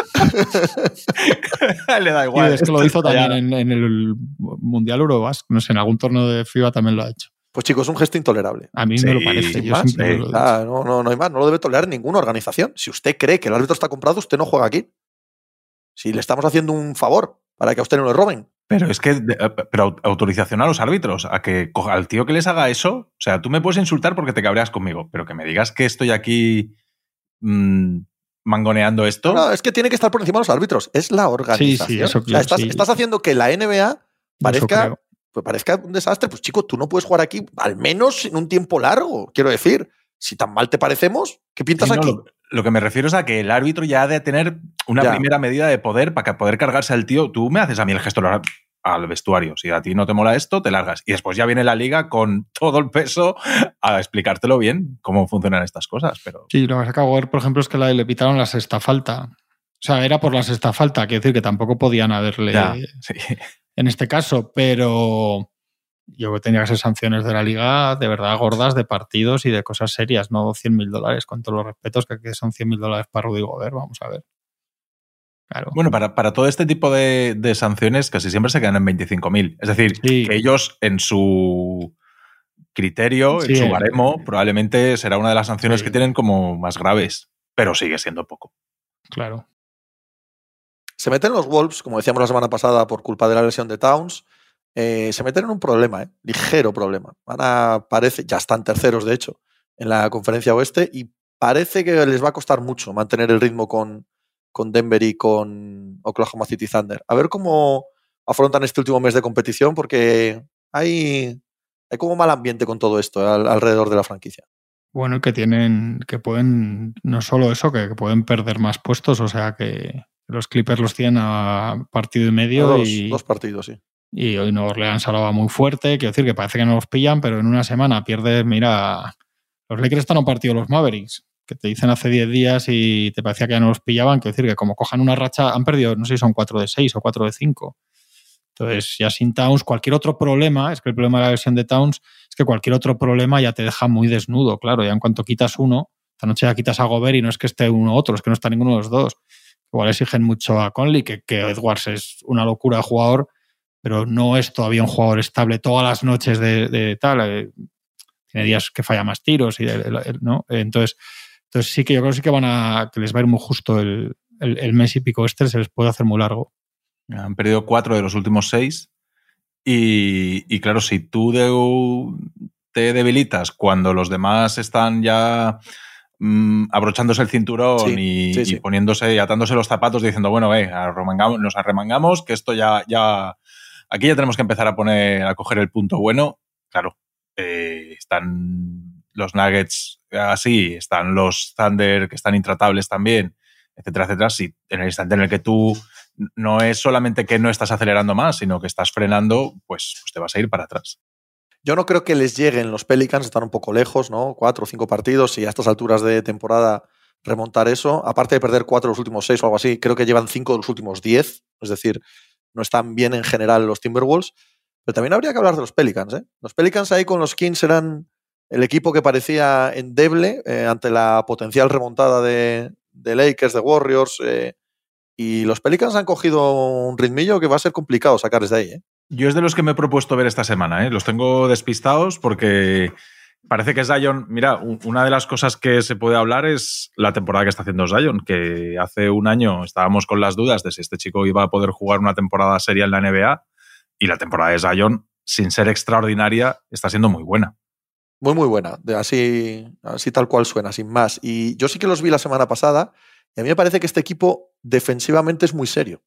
Le da igual. Y es que lo hizo también en, en el Mundial Eurobasket, no sé, en algún torneo de FIBA también lo ha hecho. Pues chicos, es un gesto intolerable. A mí sí, me lo parece. Yo más, siempre sí. lo he ah, no, no, no hay más. No lo debe tolerar ninguna organización. Si usted cree que el árbitro está comprado, usted no juega aquí. Si le estamos haciendo un favor para que a usted no le roben. Pero es que, pero autorización a los árbitros, a que al tío que les haga eso, o sea, tú me puedes insultar porque te cabreas conmigo, pero que me digas que estoy aquí mmm, mangoneando esto. No, no, es que tiene que estar por encima de los árbitros. Es la organización. Sí, sí, eso, o sea, estás, sí. estás haciendo que la N B A parezca, pues parezca un desastre. Pues chico, tú no puedes jugar aquí, al menos en un tiempo largo, quiero decir. Si tan mal te parecemos, ¿qué pintas sí, no, aquí? Lo, lo que me refiero es a que el árbitro ya ha de tener una ya. primera medida de poder para poder cargarse al tío. Tú me haces a mí el gesto al vestuario. Si a ti no te mola esto, te largas. Y después ya viene la liga con todo el peso a explicártelo bien cómo funcionan estas cosas. Pero... Sí, lo que acabo de ver, por ejemplo, es que le pitaron la sexta falta. O sea, era por la sexta falta. Quiero decir que tampoco podían haberle ya, sí. en este caso, pero... Yo que tenía que ser sanciones de la liga de verdad gordas, de partidos y de cosas serias, no cien mil dólares, con todos los respetos, que son cien mil dólares para Rudy Gobert, vamos a ver. Claro. Bueno, para, para todo este tipo de, de sanciones casi siempre se quedan en veinticinco mil. Es decir, sí. que ellos en su criterio, sí, en su baremo, eh, probablemente será una de las sanciones sí. que tienen como más graves, pero sigue siendo poco. Claro. Se meten los Wolves, como decíamos la semana pasada, por culpa de la lesión de Towns. Eh, se meten en un problema, ¿eh? ligero problema. Van a, parece, ya están terceros, de hecho, en la conferencia oeste y parece que les va a costar mucho mantener el ritmo con, con Denver y con Oklahoma City Thunder. A ver cómo afrontan este último mes de competición porque hay, hay como mal ambiente con todo esto al, alrededor de la franquicia. Bueno, que tienen, que pueden, no solo eso, que, que pueden perder más puestos, o sea que los Clippers los tienen a partido y medio. Dos, y... dos partidos, sí. Y hoy Nueva Orleans ahora va muy fuerte. Quiero decir que parece que no los pillan, pero en una semana pierde. Mira, los Lakers están a un partido los Mavericks, que te dicen hace diez días y te parecía que ya no los pillaban. Quiero decir que como cojan una racha, han perdido, no sé si son cuatro de seis o cuatro de cinco. Entonces, ya sin Towns, cualquier otro problema, es que el problema de la versión de Towns es que cualquier otro problema ya te deja muy desnudo, claro. Ya en cuanto quitas uno, esta noche ya quitas a Gobert y no es que esté uno u otro, es que no está ninguno de los dos. Igual exigen mucho a Conley, que, que Edwards es una locura de jugador, pero no es todavía un jugador estable todas las noches de, de tal. Eh, tiene días que falla más tiros, y de, de, de, ¿no? Entonces, entonces sí que yo creo que sí que van a que les va a ir muy justo el, el, el mes y pico este, se les puede hacer muy largo. Han perdido cuatro de los últimos seis y, y claro, si tú de, te debilitas cuando los demás están ya mmm, abrochándose el cinturón sí, y, sí, sí. y poniéndose y atándose los zapatos diciendo, bueno, eh, arremangamos, nos arremangamos, que esto ya, ya aquí ya tenemos que empezar a poner, a coger el punto bueno. Claro, eh, están los Nuggets así, están los Thunder que están intratables también, etcétera, etcétera. Si en el instante en el que tú no es solamente que no estás acelerando más, sino que estás frenando, pues, pues te vas a ir para atrás. Yo no creo que les lleguen los Pelicans, están un poco lejos, ¿no? Cuatro o cinco partidos y a estas alturas de temporada remontar eso. Aparte de perder cuatro de los últimos seis o algo así, creo que llevan cinco de los últimos diez. Es decir, no están bien en general los Timberwolves. Pero también habría que hablar de los Pelicans, ¿eh? Los Pelicans ahí con los Kings eran el equipo que parecía endeble eh, ante la potencial remontada de, de Lakers, de Warriors. Eh, y los Pelicans han cogido un ritmillo que va a ser complicado sacarles de ahí, ¿eh? Yo es de los que me he propuesto ver esta semana, ¿eh? Los tengo despistados porque parece que Zion... Mira, una de las cosas que se puede hablar es la temporada que está haciendo Zion, que hace un año estábamos con las dudas de si este chico iba a poder jugar una temporada seria en la N B A, y la temporada de Zion, sin ser extraordinaria, está siendo muy buena. Muy, muy buena. Así, así tal cual suena, sin más. Y yo sí que los vi la semana pasada y a mí me parece que este equipo defensivamente es muy serio.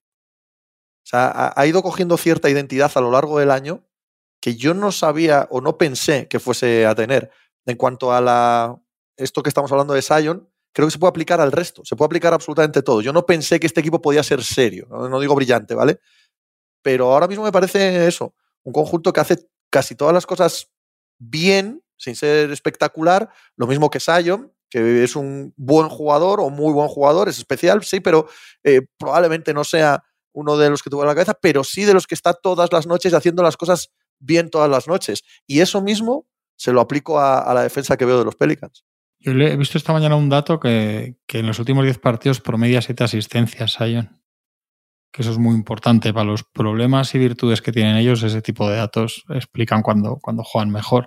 O sea, ha ido cogiendo cierta identidad a lo largo del año que yo no sabía o no pensé que fuese a tener. En cuanto a la, esto que estamos hablando de Zion, creo que se puede aplicar al resto, se puede aplicar absolutamente todo. Yo no pensé que este equipo podía ser serio, no, no digo brillante, ¿vale? Pero ahora mismo me parece eso, un conjunto que hace casi todas las cosas bien, sin ser espectacular, lo mismo que Zion, que es un buen jugador o muy buen jugador, es especial, sí, pero eh, probablemente no sea uno de los que tuvo en la cabeza, pero sí de los que está todas las noches haciendo las cosas bien todas las noches. Y eso mismo se lo aplico a, a la defensa que veo de los Pelicans. Yo le he visto esta mañana un dato que, que en los últimos diez partidos promedia siete asistencias, Zion. Que eso es muy importante para los problemas y virtudes que tienen ellos. Ese tipo de datos explican cuando, cuando juegan mejor.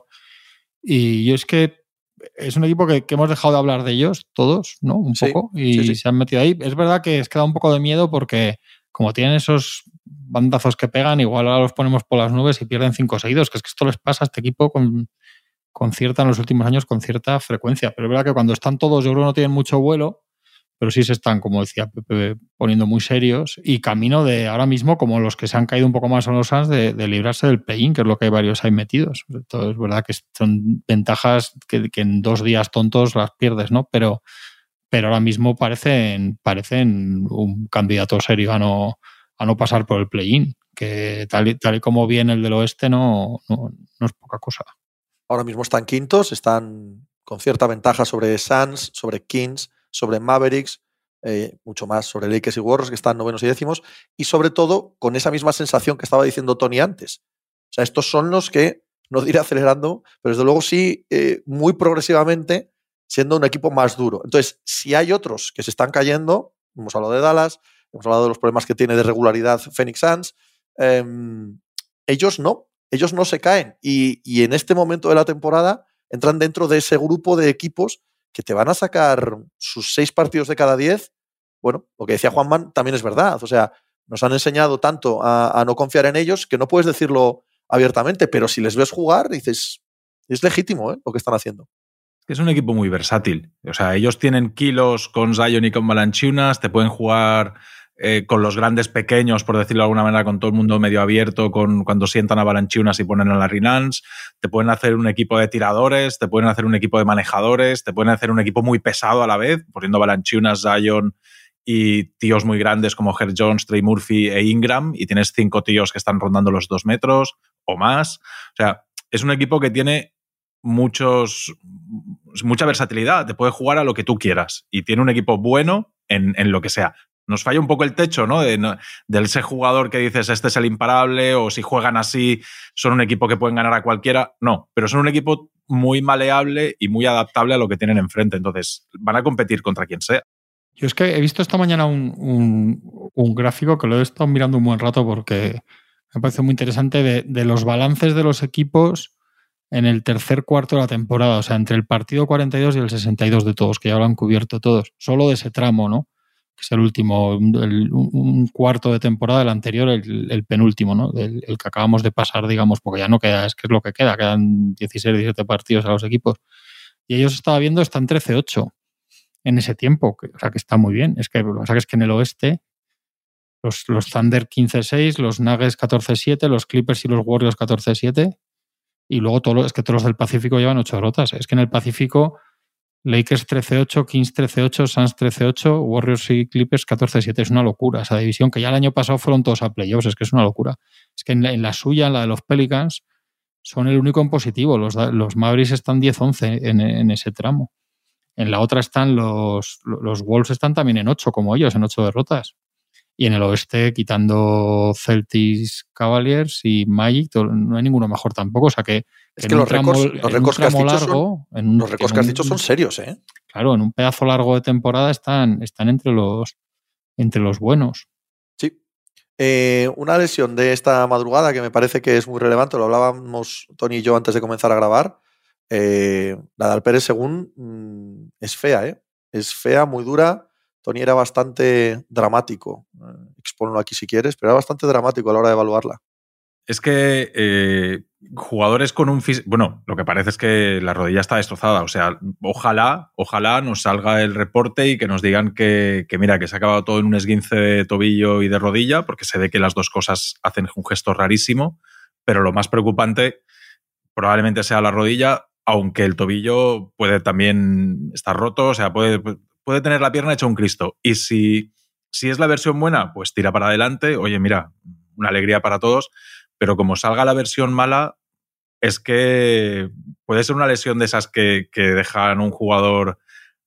Y yo es que es un equipo que, que hemos dejado de hablar de ellos todos, ¿no? Un sí, poco. Y sí, sí. se han metido ahí. Es verdad que es que da un poco de miedo porque como tienen esos bandazos que pegan, igual ahora los ponemos por las nubes y pierden cinco seguidos. Que es que esto les pasa a este equipo con, con cierta, en los últimos años, con cierta frecuencia. Pero es verdad que cuando están todos, yo creo que no tienen mucho vuelo, pero sí se están, como decía Pepe, poniendo muy serios y camino de ahora mismo, como los que se han caído un poco más son los Suns, de, de librarse del play-in, que es lo que hay varios ahí metidos. Entonces, es verdad que son ventajas que, que en dos días tontos las pierdes, ¿no? Pero, pero ahora mismo parecen, parecen un candidato serio a no, a no pasar por el play-in, que tal y, tal y como viene el del oeste no, no, no es poca cosa. Ahora mismo están quintos, están con cierta ventaja sobre Suns, sobre Kings, sobre Mavericks, eh, mucho más sobre Lakers y Warriors, que están novenos y décimos, y sobre todo con esa misma sensación que estaba diciendo Tony antes. O sea, estos son los que, no diré acelerando, pero desde luego sí, eh, muy progresivamente, siendo un equipo más duro. Entonces, si hay otros que se están cayendo, hemos hablado de Dallas, hemos hablado de los problemas que tiene de regularidad Phoenix Suns, eh, ellos no, ellos no se caen. Y, y en este momento de la temporada entran dentro de ese grupo de equipos que te van a sacar sus seis partidos de cada diez. Bueno, lo que decía Juanman también es verdad. O sea, nos han enseñado tanto a, a no confiar en ellos que no puedes decirlo abiertamente, pero si les ves jugar, dices, es legítimo, ¿eh?, lo que están haciendo. Es un equipo muy versátil. O sea, ellos tienen kilos con Zion y con Valanciunas, te pueden jugar eh, con los grandes pequeños, por decirlo de alguna manera, con todo el mundo medio abierto, con, cuando sientan a Valanciunas y ponen a Larry Nance, te pueden hacer un equipo de tiradores, te pueden hacer un equipo de manejadores, te pueden hacer un equipo muy pesado a la vez, poniendo Valanciunas, Zion y tíos muy grandes como Herb Jones, Trey Murphy e Ingram, y tienes cinco tíos que están rondando los dos metros o más. O sea, es un equipo que tiene muchos, mucha versatilidad, te puede jugar a lo que tú quieras y tiene un equipo bueno en, en lo que sea. Nos falla un poco el techo, ¿no? De, no, del ese jugador que dices, este es el imparable, o si juegan así, son un equipo que pueden ganar a cualquiera. No, pero son un equipo muy maleable y muy adaptable a lo que tienen enfrente. Entonces, van a competir contra quien sea. Yo es que he visto esta mañana un, un, un gráfico que lo he estado mirando un buen rato porque me parece muy interesante de, de los balances de los equipos en el tercer cuarto de la temporada, o sea, entre el partido cuarenta y dos y el sesenta y dos de todos, que ya lo han cubierto todos, solo de ese tramo, ¿no? Que es el último, el, un cuarto de temporada, el anterior, el, el penúltimo, ¿no? El, el que acabamos de pasar, digamos, porque ya no queda, es que es lo que queda, quedan dieciséis, diecisiete partidos a los equipos. Y ellos estaba viendo, están trece ocho en ese tiempo, que, o sea, que está muy bien. Es que lo que pasa es que en el oeste los, los Thunder quince seis, los Nuggets catorce siete, los Clippers y los Warriors catorce siete, y luego todo, es que todos los del Pacífico llevan ocho derrotas. Es que en el Pacífico Lakers trece ocho, Kings trece ocho, Suns trece ocho, Warriors y Clippers catorce siete. Es una locura esa división, que ya el año pasado fueron todos a playoffs. Es que es una locura. Es que en la, en la suya, en la de los Pelicans, son el único en positivo. Los, los Mavericks están diez once en, en ese tramo. En la otra están los, los Wolves, están también en ocho, como ellos, en ocho derrotas. Y en el oeste, quitando Celtics, Cavaliers y Magic, no hay ninguno mejor tampoco. O sea que, es que los récords, los récords que has dicho largo, son, un, los récords que has dicho son serios, ¿eh? Claro, en un pedazo largo de temporada están, están entre los entre los buenos. Sí. Eh, una lesión de esta madrugada que me parece que es muy relevante, lo hablábamos Tony y yo antes de comenzar a grabar. Eh, la de Alpérez según mmm, es fea, ¿eh? Es fea, muy dura. Tony era bastante dramático. Eh, expónlo aquí si quieres, pero era bastante dramático a la hora de evaluarla. Es que eh, jugadores con un físico... Bueno, lo que parece es que la rodilla está destrozada. O sea, ojalá, ojalá nos salga el reporte y que nos digan que, que mira, que se ha acabado todo en un esguince de tobillo y de rodilla, porque se ve que las dos cosas hacen un gesto rarísimo, pero lo más preocupante probablemente sea la rodilla, aunque el tobillo puede también estar roto, o sea, puede, puede tener la pierna hecha un Cristo. Y si, si es la versión buena, pues tira para adelante. Oye, mira, una alegría para todos. Pero como salga la versión mala, es que puede ser una lesión de esas que, que dejan un jugador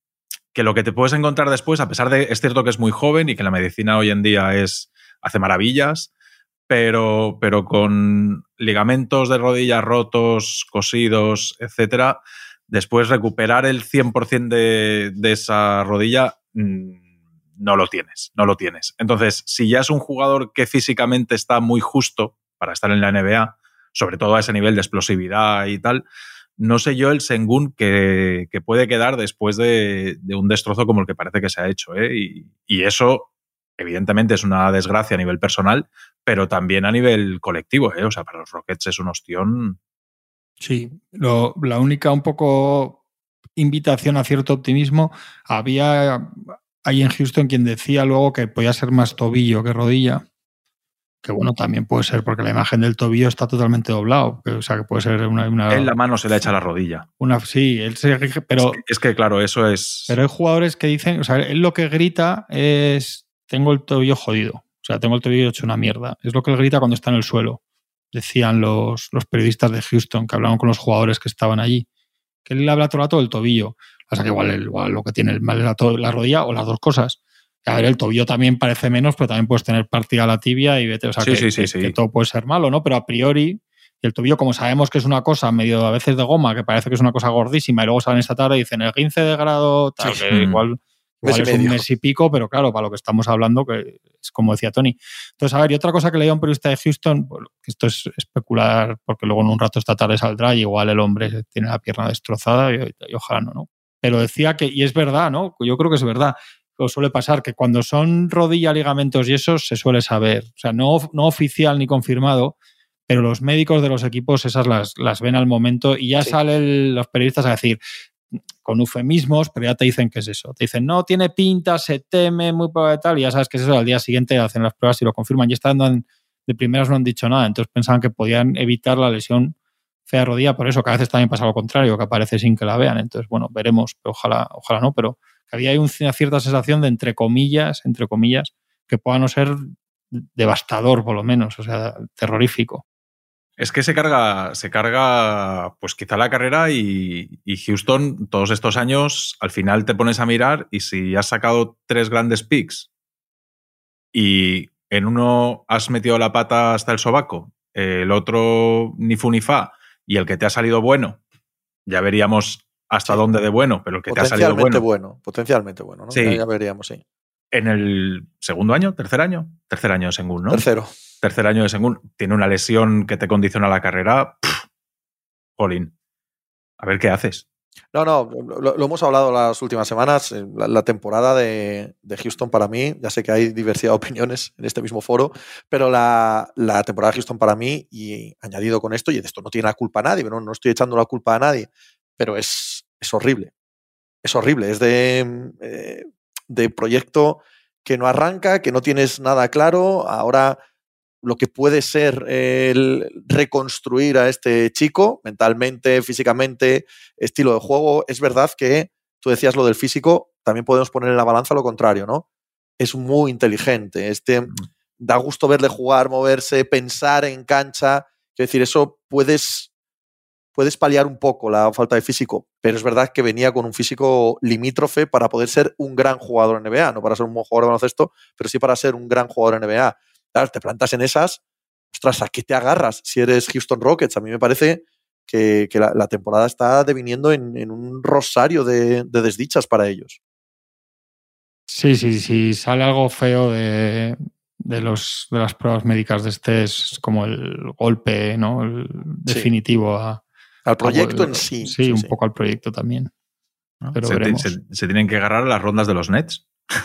que lo que te puedes encontrar después, a pesar de, es cierto que es muy joven y que la medicina hoy en día es, hace maravillas, pero, pero con ligamentos de rodilla rotos, cosidos, etcétera, después recuperar el cien por ciento de, de esa rodilla mmm, no lo tienes, no lo tienes. Entonces, si ya es un jugador que físicamente está muy justo para estar en la N B A, sobre todo a ese nivel de explosividad y tal, no sé yo el Sengun que, que puede quedar después de, de un destrozo como el que parece que se ha hecho, ¿eh? Y, y eso, evidentemente, es una desgracia a nivel personal, pero también a nivel colectivo, ¿eh? O sea, para los Rockets es un ostión. Sí, lo, la única un poco invitación a cierto optimismo, había ahí en Houston quien decía luego que podía ser más tobillo que rodilla. Que bueno, también puede ser porque la imagen del tobillo está totalmente doblado. O sea, que puede ser una... una en la mano se le echa la rodilla. Una, sí, él se, pero... Es que, es que, claro, eso es... Pero hay jugadores que dicen... O sea, él lo que grita es... Tengo el tobillo jodido. O sea, tengo el tobillo hecho una mierda. Es lo que él grita cuando está en el suelo. Decían los, los periodistas de Houston que hablaban con los jugadores que estaban allí. Que él le habla todo el rato del tobillo. O sea, que igual, igual lo que tiene el mal es la, la rodilla o las dos cosas. A ver, el tobillo también parece menos, pero también puedes tener partida la tibia y vete, o sea, sí, que, sí, sí, que, sí. que todo puede ser malo, ¿no? Pero a priori, el tobillo, como sabemos que es una cosa medio a veces de goma, que parece que es una cosa gordísima, y luego salen esta tarde y dicen el quince de grado, tal, sí, que igual, igual es un mes y pico, pero claro, para lo que estamos hablando, que es como decía Tony. Entonces, a ver, y otra cosa que leía un periodista de Houston, bueno, esto es especular, porque luego en un rato esta tarde saldrá y igual el hombre tiene la pierna destrozada y, y ojalá no, ¿no? Pero decía que, y es verdad, ¿no? Yo creo que es verdad. Lo suele pasar que cuando son rodilla, ligamentos y eso se suele saber. O sea, no, no oficial ni confirmado, pero los médicos de los equipos esas las, las ven al momento y ya sí. Salen los periodistas a decir, con eufemismos, pero ya te dicen qué es eso. Te dicen, no, tiene pinta, se teme, muy poco de tal, y ya sabes qué es eso. Al día siguiente hacen las pruebas y lo confirman. Y estando de primeras no han dicho nada. Entonces pensaban que podían evitar la lesión fea de rodilla. Por eso, que a veces también pasa lo contrario, que aparece sin que la vean. Entonces, bueno, veremos. Pero ojalá, ojalá no, pero había una cierta sensación de, entre comillas, entre comillas, que pueda no ser devastador, por lo menos, o sea, terrorífico. Es que se carga, se carga, pues quizá la carrera y, y Houston, todos estos años, al final te pones a mirar y si has sacado tres grandes picks y en uno has metido la pata hasta el sobaco, el otro ni fu ni fa, y el que te ha salido bueno, ya veríamos hasta sí. dónde de bueno, pero el que te ha salido bueno. Potencialmente bueno, potencialmente bueno, ¿no? Sí. Ya, ya veríamos, sí. En el segundo año, tercer año, tercer año de Sengun, ¿no? Tercero. Tercer año de Sengun. Tiene una lesión que te condiciona la carrera. Pff, jolín. A ver qué haces. No, no, lo, lo hemos hablado las últimas semanas. La, la temporada de, de Houston para mí, ya sé que hay diversidad de opiniones en este mismo foro, pero la, la temporada de Houston para mí, y añadido con esto, y de esto no tiene la culpa a nadie, no, no estoy echando la culpa a nadie, pero es, es horrible. Es horrible. Es de, eh, de proyecto que no arranca, que no tienes nada claro. Ahora lo que puede ser el reconstruir a este chico mentalmente, físicamente, estilo de juego. Es verdad que tú decías lo del físico, también podemos poner en la balanza lo contrario, ¿no? Es muy inteligente. Este, da gusto verle jugar, moverse, pensar en cancha. Quiero decir, eso puedes, puedes paliar un poco la falta de físico, pero es verdad que venía con un físico limítrofe para poder ser un gran jugador en N B A, no para ser un buen jugador de baloncesto, pero sí para ser un gran jugador en N B A. Claro, te plantas en esas, ostras, ¿a qué te agarras si eres Houston Rockets? A mí me parece que, que la, la temporada está deviniendo en, en un rosario de, de desdichas para ellos. Sí, sí, sí, sale algo feo de, de, los, de las pruebas médicas de este, es como el golpe, ¿no? El definitivo sí. a, al proyecto a, en sí. Sí, sí un sí. poco al proyecto también. ¿No? Pero se, veremos. Se, se tienen que agarrar a las rondas de los Nets.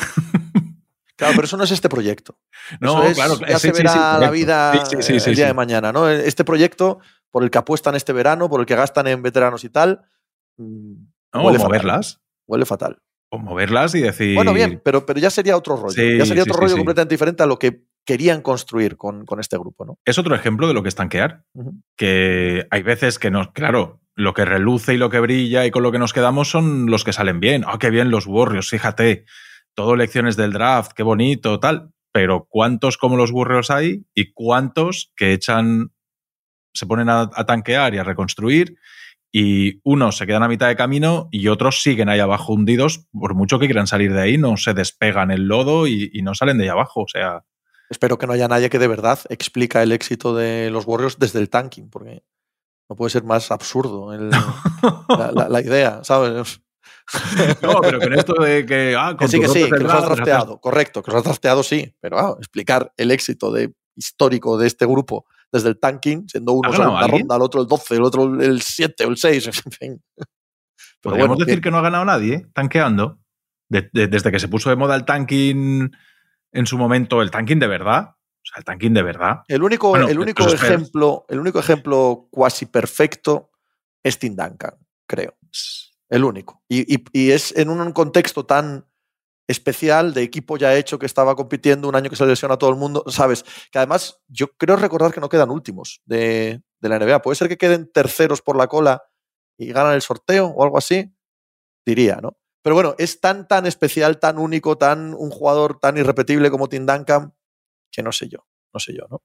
Claro, pero eso no es este proyecto. No, eso es, claro, ya sí, se verá sí, sí, la vida sí, sí, sí, sí, el día sí. de mañana, ¿no? Este proyecto por el que apuestan este verano, por el que gastan en veteranos y tal, no, huele o moverlas. Fatal. Huele fatal. O moverlas y decir... Bueno, bien, pero, pero ya sería otro rollo. Sí, ya sería sí, otro sí, rollo sí. completamente diferente a lo que querían construir con, con este grupo, ¿no? Es otro ejemplo de lo que es tanquear. Uh-huh. Que hay veces que nos... Claro, lo que reluce y lo que brilla y con lo que nos quedamos son los que salen bien. ¡Ah, oh, qué bien los Warriors! Fíjate. Todo lecciones del draft, qué bonito, tal. Pero ¿cuántos como los Warriors hay? Y ¿cuántos que echan... se ponen a, a tanquear y a reconstruir? Y unos se quedan a mitad de camino y otros siguen ahí abajo hundidos. Por mucho que quieran salir de ahí, no se despegan el lodo y, y no salen de ahí abajo. O sea... Espero que no haya nadie que de verdad explica el éxito de los Warriors desde el tanking, porque no puede ser más absurdo el, la, la, la idea, ¿sabes? No, pero con esto de que... Ah, con que sí, que sí, que los has drafteado. haces... Correcto, que los has drafteado, sí. Pero ah, explicar el éxito de, histórico de este grupo desde el tanking, siendo uno segunda ronda, el otro el doce, el otro el siete o el seis, en fin. Pero Podríamos bueno, decir que no ha ganado nadie, ¿eh? Tanqueando. De, de, desde que se puso de moda el tanking en su momento, el tanking de verdad. O sea, el tanking de verdad. El único, bueno, el único ejemplo, el único ejemplo cuasi perfecto es Tim Duncan, creo. El único. Y, y, y es en un contexto tan especial de equipo ya hecho que estaba compitiendo un año que se lesiona a todo el mundo, ¿sabes? Que además yo creo recordar que no quedan últimos de, de la N B A. Puede ser que queden terceros por la cola y ganan el sorteo o algo así. Diría, ¿no? Pero bueno, es tan, tan especial, tan único, tan un jugador tan irrepetible como Tim Duncan que no sé yo, no sé yo, ¿no?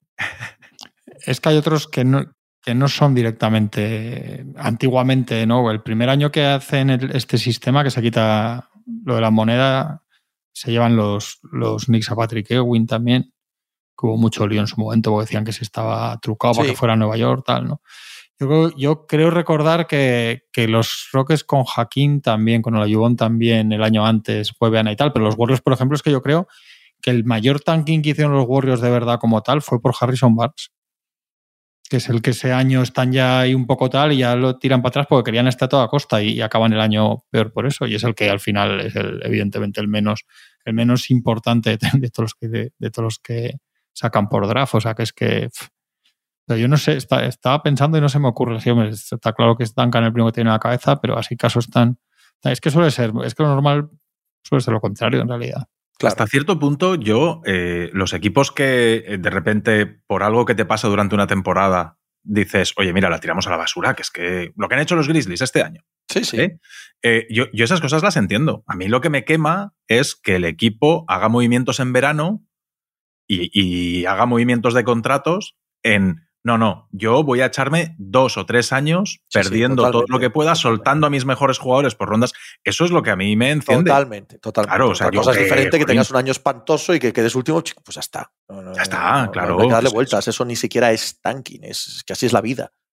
Es que hay otros que no, que no son directamente, antiguamente, ¿no? El primer año que hacen el, este sistema, que se quita lo de la moneda, se llevan los, los Knicks a Patrick Ewing también, que hubo mucho lío en su momento, porque decían que se estaba trucado sí. para que fuera a Nueva York, tal, ¿no? Yo, yo creo recordar que, que los Rockets con Hakeem también, con Olajuwon también, el año antes fue Beana y tal, pero los Warriors, por ejemplo, es que yo creo que el mayor tanking que hicieron los Warriors de verdad como tal fue por Harrison Barnes, que es el que ese año están ya ahí un poco tal y ya lo tiran para atrás porque querían estar a toda costa y, y acaban el año peor por eso, y es el que al final es el, evidentemente el menos, el menos importante de, de, todos los que, de, de todos los que sacan por draft, o sea que es que pff, yo no sé, está, estaba pensando y no se me ocurre, sí, hombre, está claro que es Duncan el primero que tiene en la cabeza, pero así casos tan, es que suele ser, es que lo normal suele ser lo contrario en realidad. Claro. Hasta cierto punto, yo, eh, los equipos que eh, de repente, por algo que te pasa durante una temporada, dices, oye, mira, la tiramos a la basura, que es que lo que han hecho los Grizzlies este año. Sí, sí. ¿eh? Eh, yo, yo esas cosas las entiendo. A mí lo que me quema es que el equipo haga movimientos en verano y, y haga movimientos de contratos en... No, no, yo voy a echarme dos o tres años sí, perdiendo sí, todo lo que pueda, soltando a mis mejores jugadores por rondas. Eso es lo que a mí me enciende. Totalmente, totalmente. Claro, o sea, Otra cosa es diferente que tengas un año espantoso y que quedes último, pues ya está. No, no, ya está, no, claro. No hay que darle vueltas, eso ni siquiera es tanking, es, es que así es la vida.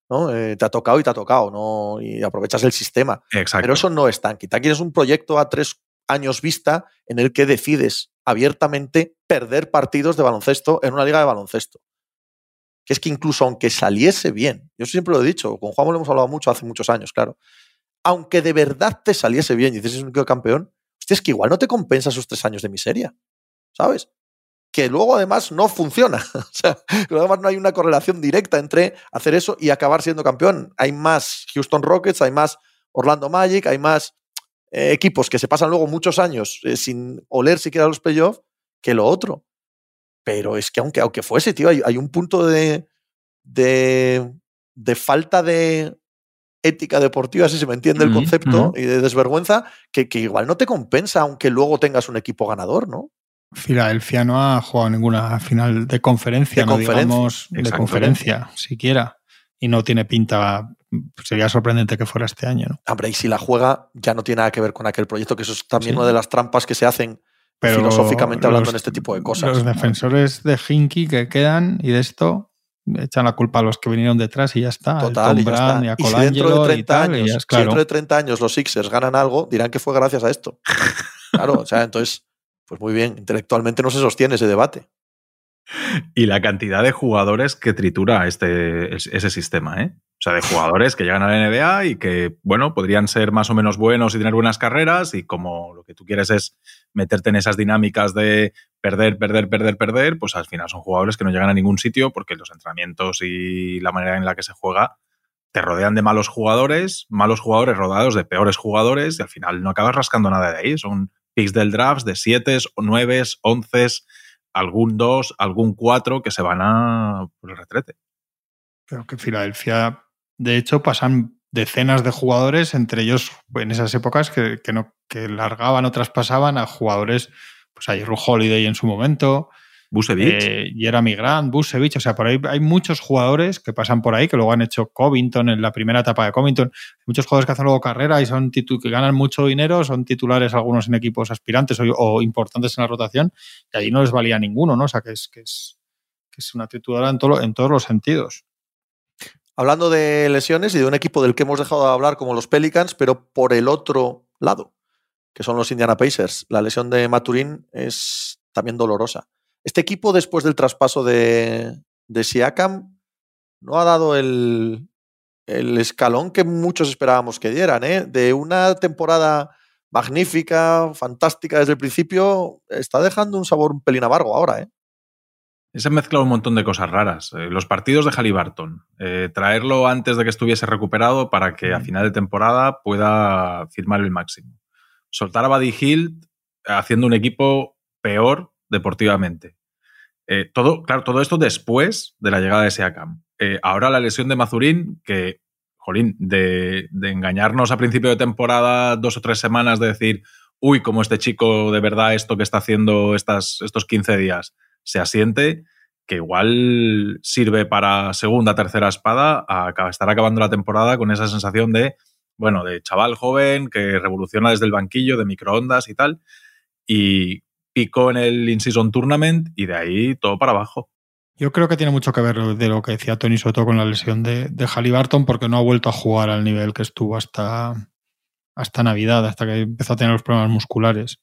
¿no? Eh, te ha tocado y te ha tocado, ¿no? Y aprovechas el sistema. Exacto. Pero eso no es Tanqui. Tanqui es un proyecto a tres años vista en el que decides abiertamente perder partidos de baloncesto en una liga de baloncesto. Que es que incluso aunque saliese bien, yo siempre lo he dicho, con Juan lo hemos hablado mucho hace muchos años, claro, aunque de verdad te saliese bien y hicieses un equipo campeón, hostia, es que igual no te compensa esos tres años de miseria, ¿sabes? Que luego además no funciona. O sea, que luego además no hay una correlación directa entre hacer eso y acabar siendo campeón. Hay más Houston Rockets, hay más Orlando Magic, hay más eh, equipos que se pasan luego muchos años eh, sin oler siquiera los playoffs que lo otro. Pero es que aunque, aunque fuese, tío, hay, hay un punto de, de, de falta de ética deportiva, si se me entiende el concepto, mm-hmm. y de desvergüenza, que, que igual no te compensa aunque luego tengas un equipo ganador, ¿no? Filadelfia no ha jugado ninguna final de conferencia, de no conferencia. digamos de conferencia, siquiera. Y no tiene pinta, sería sorprendente que fuera este año, ¿no? Hombre, y si la juega, ya no tiene nada que ver con aquel proyecto, que eso es también sí. una de las trampas que se hacen Pero filosóficamente los, hablando en este tipo de cosas. Los defensores de Hinkie que quedan y de esto echan la culpa a los que vinieron detrás y ya está. Total, y, ya está. Y, a y si dentro de treinta y tal, años, y es, claro. si dentro de treinta años los Sixers ganan algo, dirán que fue gracias a esto. Claro, o sea, entonces, pues muy bien, intelectualmente no se sostiene ese debate. Y la cantidad de jugadores que tritura este, ese sistema, ¿eh? O sea, de jugadores que llegan a la N B A y que, bueno, podrían ser más o menos buenos y tener buenas carreras, y como lo que tú quieres es meterte en esas dinámicas de perder, perder, perder, perder, pues al final son jugadores que no llegan a ningún sitio porque los entrenamientos y la manera en la que se juega te rodean de malos jugadores, malos jugadores rodeados de peores jugadores, y al final no acabas rascando nada de ahí. Son picks del draft de siete, nueve, once, algún dos, algún cuatro que se van a por el retrete. Pero que Filadelfia, de hecho, pasan decenas de jugadores, entre ellos en esas épocas que, que, no, que largaban o traspasaban a jugadores, pues hay Jrue Holiday en su momento, Vucevic, eh, Jeremy Grant, Vucevic, o sea, por ahí hay muchos jugadores que pasan por ahí, que luego han hecho Covington en la primera etapa de Covington, hay muchos jugadores que hacen luego carrera y son titu- que ganan mucho dinero, son titulares algunos en equipos aspirantes o, o importantes en la rotación, y allí no les valía ninguno, ¿no? O sea, que es, que es, que es una trituradora en, to- en todos los sentidos. Hablando de lesiones y de un equipo del que hemos dejado de hablar como los Pelicans, pero por el otro lado, que son los Indiana Pacers, la lesión de Mathurin es también dolorosa. Este equipo, después del traspaso de, de Siakam, no ha dado el, el escalón que muchos esperábamos que dieran, ¿eh? De una temporada magnífica, fantástica desde el principio, está dejando un sabor un pelín amargo ahora, ¿eh? Se han mezclado un montón de cosas raras. Eh, los partidos de Haliburton, eh, traerlo antes de que estuviese recuperado para que a final de temporada pueda firmar el máximo. Soltar a Buddy Hield haciendo un equipo peor deportivamente. Eh, todo, claro, todo esto después de la llegada de Siakam. Eh, ahora la lesión de Mathurin, que, jolín, de, de engañarnos a principio de temporada dos o tres semanas de decir, uy, como este chico de verdad esto que está haciendo estas, estos quince días se asiente, que igual sirve para segunda, tercera espada a estar acabando la temporada con esa sensación de, bueno, de chaval joven que revoluciona desde el banquillo, de microondas y tal, y picó en el In-Season Tournament y de ahí todo para abajo. Yo creo que tiene mucho que ver de lo que decía Tony Soto con la lesión de, de Haliburton, porque no ha vuelto a jugar al nivel que estuvo hasta, hasta Navidad, hasta que empezó a tener los problemas musculares.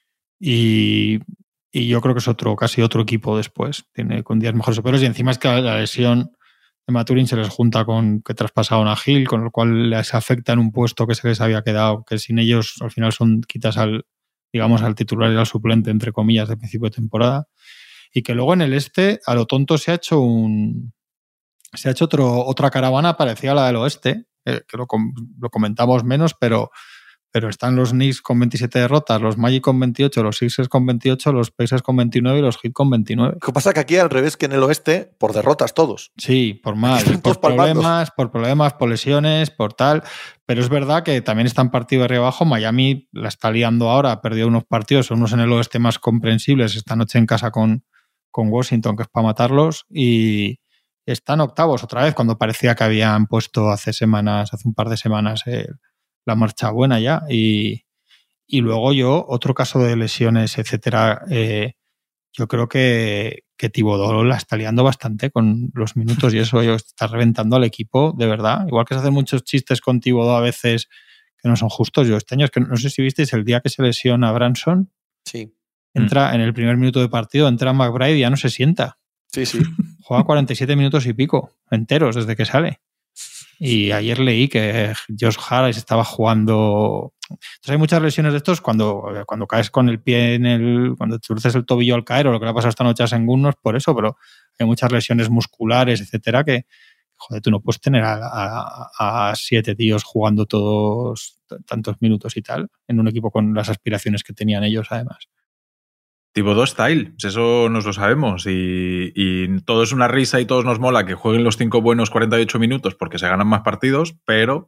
Y... Y yo creo que es otro, casi otro equipo después. Tiene con días mejores o peores. Y encima es que la lesión de Mathurin se les junta con que traspasaron a Hill, con lo cual les afecta en un puesto que se les había quedado, que sin ellos al final son quitas al, digamos, al titular y al suplente, entre comillas, de principio de temporada. Y que luego en el este, a lo tonto, se ha hecho un se ha hecho otro, otra caravana parecida a la del oeste, eh, que lo, lo comentamos menos, pero pero están los Knicks con veintisiete derrotas, los Magic con veintiocho, los Sixers con veintiocho, los Pacers con veintinueve y los Heat con veintinueve. Lo que pasa es que aquí al revés que en el oeste, por derrotas todos. Sí, por mal, por problemas, por problemas, por lesiones, por tal. Pero es verdad que también están partido arriba abajo. Miami la está liando ahora, ha perdido unos partidos, unos en el oeste más comprensibles, esta noche en casa con, con Washington, que es para matarlos, y están octavos otra vez, cuando parecía que habían puesto hace semanas, hace un par de semanas, eh, la marcha buena ya. Y, y luego yo, otro caso de lesiones, etcétera, eh, yo creo que, que Thibodeau la está liando bastante con los minutos y eso, está reventando al equipo, de verdad. Igual que se hacen muchos chistes con Thibodeau a veces que no son justos. Yo este año, es que no sé si visteis el día que se lesiona Branson. Sí. Entra mm. en el primer minuto de partido, entra McBride y ya no se sienta. Sí, sí. Juega cuarenta y siete minutos y pico, enteros, desde que sale. Y ayer leí que Josh Harris estaba jugando. Entonces hay muchas lesiones de estos cuando, cuando caes con el pie en el. Cuando te cruces el tobillo al caer, o lo que le ha pasado esta noche a Sengun, no es por eso, pero hay muchas lesiones musculares, etcétera, que, joder, tú no puedes tener a, a, a siete tíos jugando todos tantos minutos y tal, en un equipo con las aspiraciones que tenían ellos, además. Thibodeau style, eso nos lo sabemos y, y todo es una risa y todos nos mola que jueguen los cinco buenos cuarenta y ocho minutos porque se ganan más partidos, pero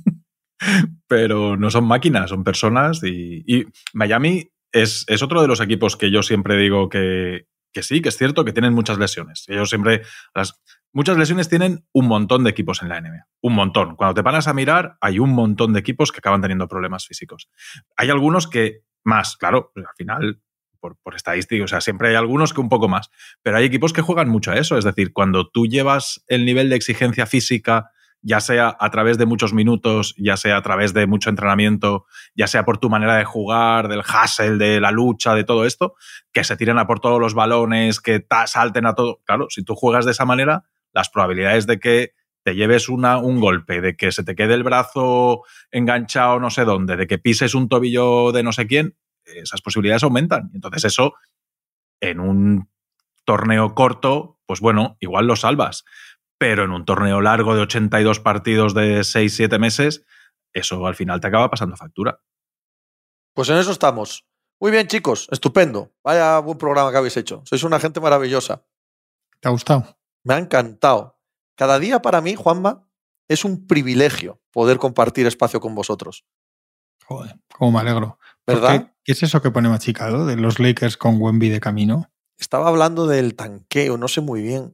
pero no son máquinas, son personas y, y Miami es, es otro de los equipos que yo siempre digo que, que sí, que es cierto que tienen muchas lesiones. Ellos siempre, las, muchas lesiones tienen un montón de equipos en la N B A, un montón. Cuando te paras a mirar hay un montón de equipos que acaban teniendo problemas físicos. Hay algunos que más, claro, al final... Por, por estadística, o sea, siempre hay algunos que un poco más, pero hay equipos que juegan mucho a eso, es decir, cuando tú llevas el nivel de exigencia física, ya sea a través de muchos minutos, ya sea a través de mucho entrenamiento, ya sea por tu manera de jugar, del hustle, de la lucha, de todo esto, que se tiren a por todos los balones, que ta, salten a todo, claro, si tú juegas de esa manera, las probabilidades de que te lleves una, un golpe, de que se te quede el brazo enganchado no sé dónde, de que pises un tobillo de no sé quién, esas posibilidades aumentan. Entonces eso, en un torneo corto, pues bueno, igual lo salvas. Pero en un torneo largo de ochenta y dos partidos de seis siete meses, eso al final te acaba pasando factura. Pues en eso estamos. Muy bien, chicos. Estupendo. Vaya buen programa que habéis hecho. Sois una gente maravillosa. ¿Te ha gustado? Me ha encantado. Cada día para mí, Juanma, es un privilegio poder compartir espacio con vosotros. Joder, cómo me alegro. ¿Verdad? ¿Qué, ¿Qué es eso que pone machicado de los Lakers con Wemby de camino? Estaba hablando del tanqueo, no sé muy bien.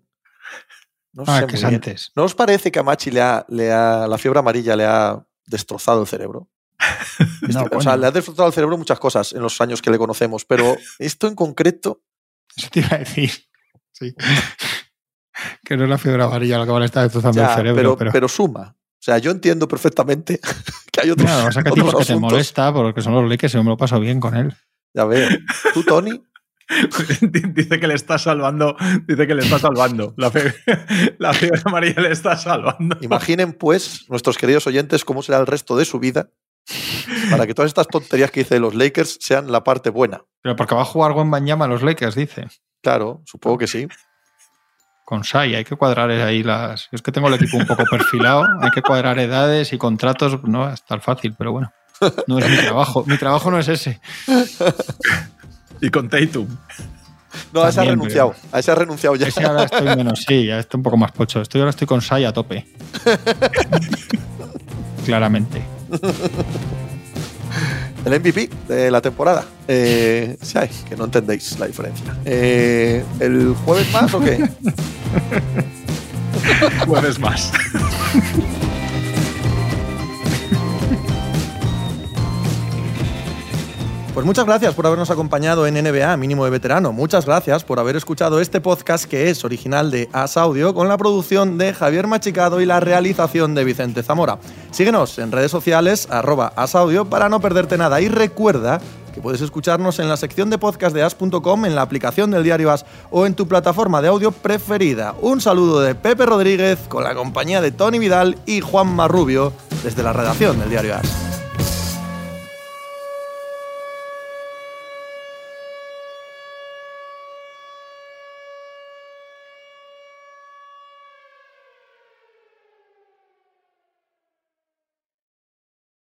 No ah, sé que es muy antes. Bien. ¿No os parece que a Machi le ha, le ha, la fiebre amarilla le ha destrozado el cerebro? no, este, o sea, le ha destrozado el cerebro muchas cosas en los años que le conocemos, pero esto en concreto... Eso te iba a decir. Sí. Que no es la fiebre amarilla lo que vale estar destrozando ya, el cerebro. Pero, pero... pero suma. O sea, yo entiendo perfectamente que hay otros, no, o sea, que otros tipo que te molesta porque son los Lakers y yo me lo paso bien con él. Ya veo. ¿Tú, Tony? Dice que le está salvando, dice que le está salvando. La fiebre, la fiebre amarilla le está salvando. Imaginen, pues, nuestros queridos oyentes, cómo será el resto de su vida para que todas estas tonterías que dice de los Lakers sean la parte buena. Pero porque va a jugar Wembanyama a los Lakers, dice. Claro, supongo que sí. Con Sai, hay que cuadrar ahí las... Es que tengo el equipo un poco perfilado, hay que cuadrar edades y contratos, no va a estar fácil, pero bueno, no es mi trabajo, mi trabajo no es ese. Y con Tatum. No, a ese ha renunciado, pero... a ese ha renunciado ya. Ese ahora estoy menos, sí, ya estoy un poco más pocho, estoy, ahora estoy con Sai a tope. Claramente. El M V P de la temporada. Eh, sí, que no entendéis la diferencia. Eh, ¿El jueves más o qué? Jueves más. Pues muchas gracias por habernos acompañado en N B A Mínimo de Veterano. Muchas gracias por haber escuchado este podcast que es original de As Audio con la producción de Javier Machicado y la realización de Vicente Zamora. Síguenos en redes sociales arroba As Audio para no perderte nada y recuerda que puedes escucharnos en la sección de podcast de as punto com, en la aplicación del diario As o en tu plataforma de audio preferida. Un saludo de Pepe Rodríguez con la compañía de Tony Vidal y Juanma Rubio desde la redacción del diario As.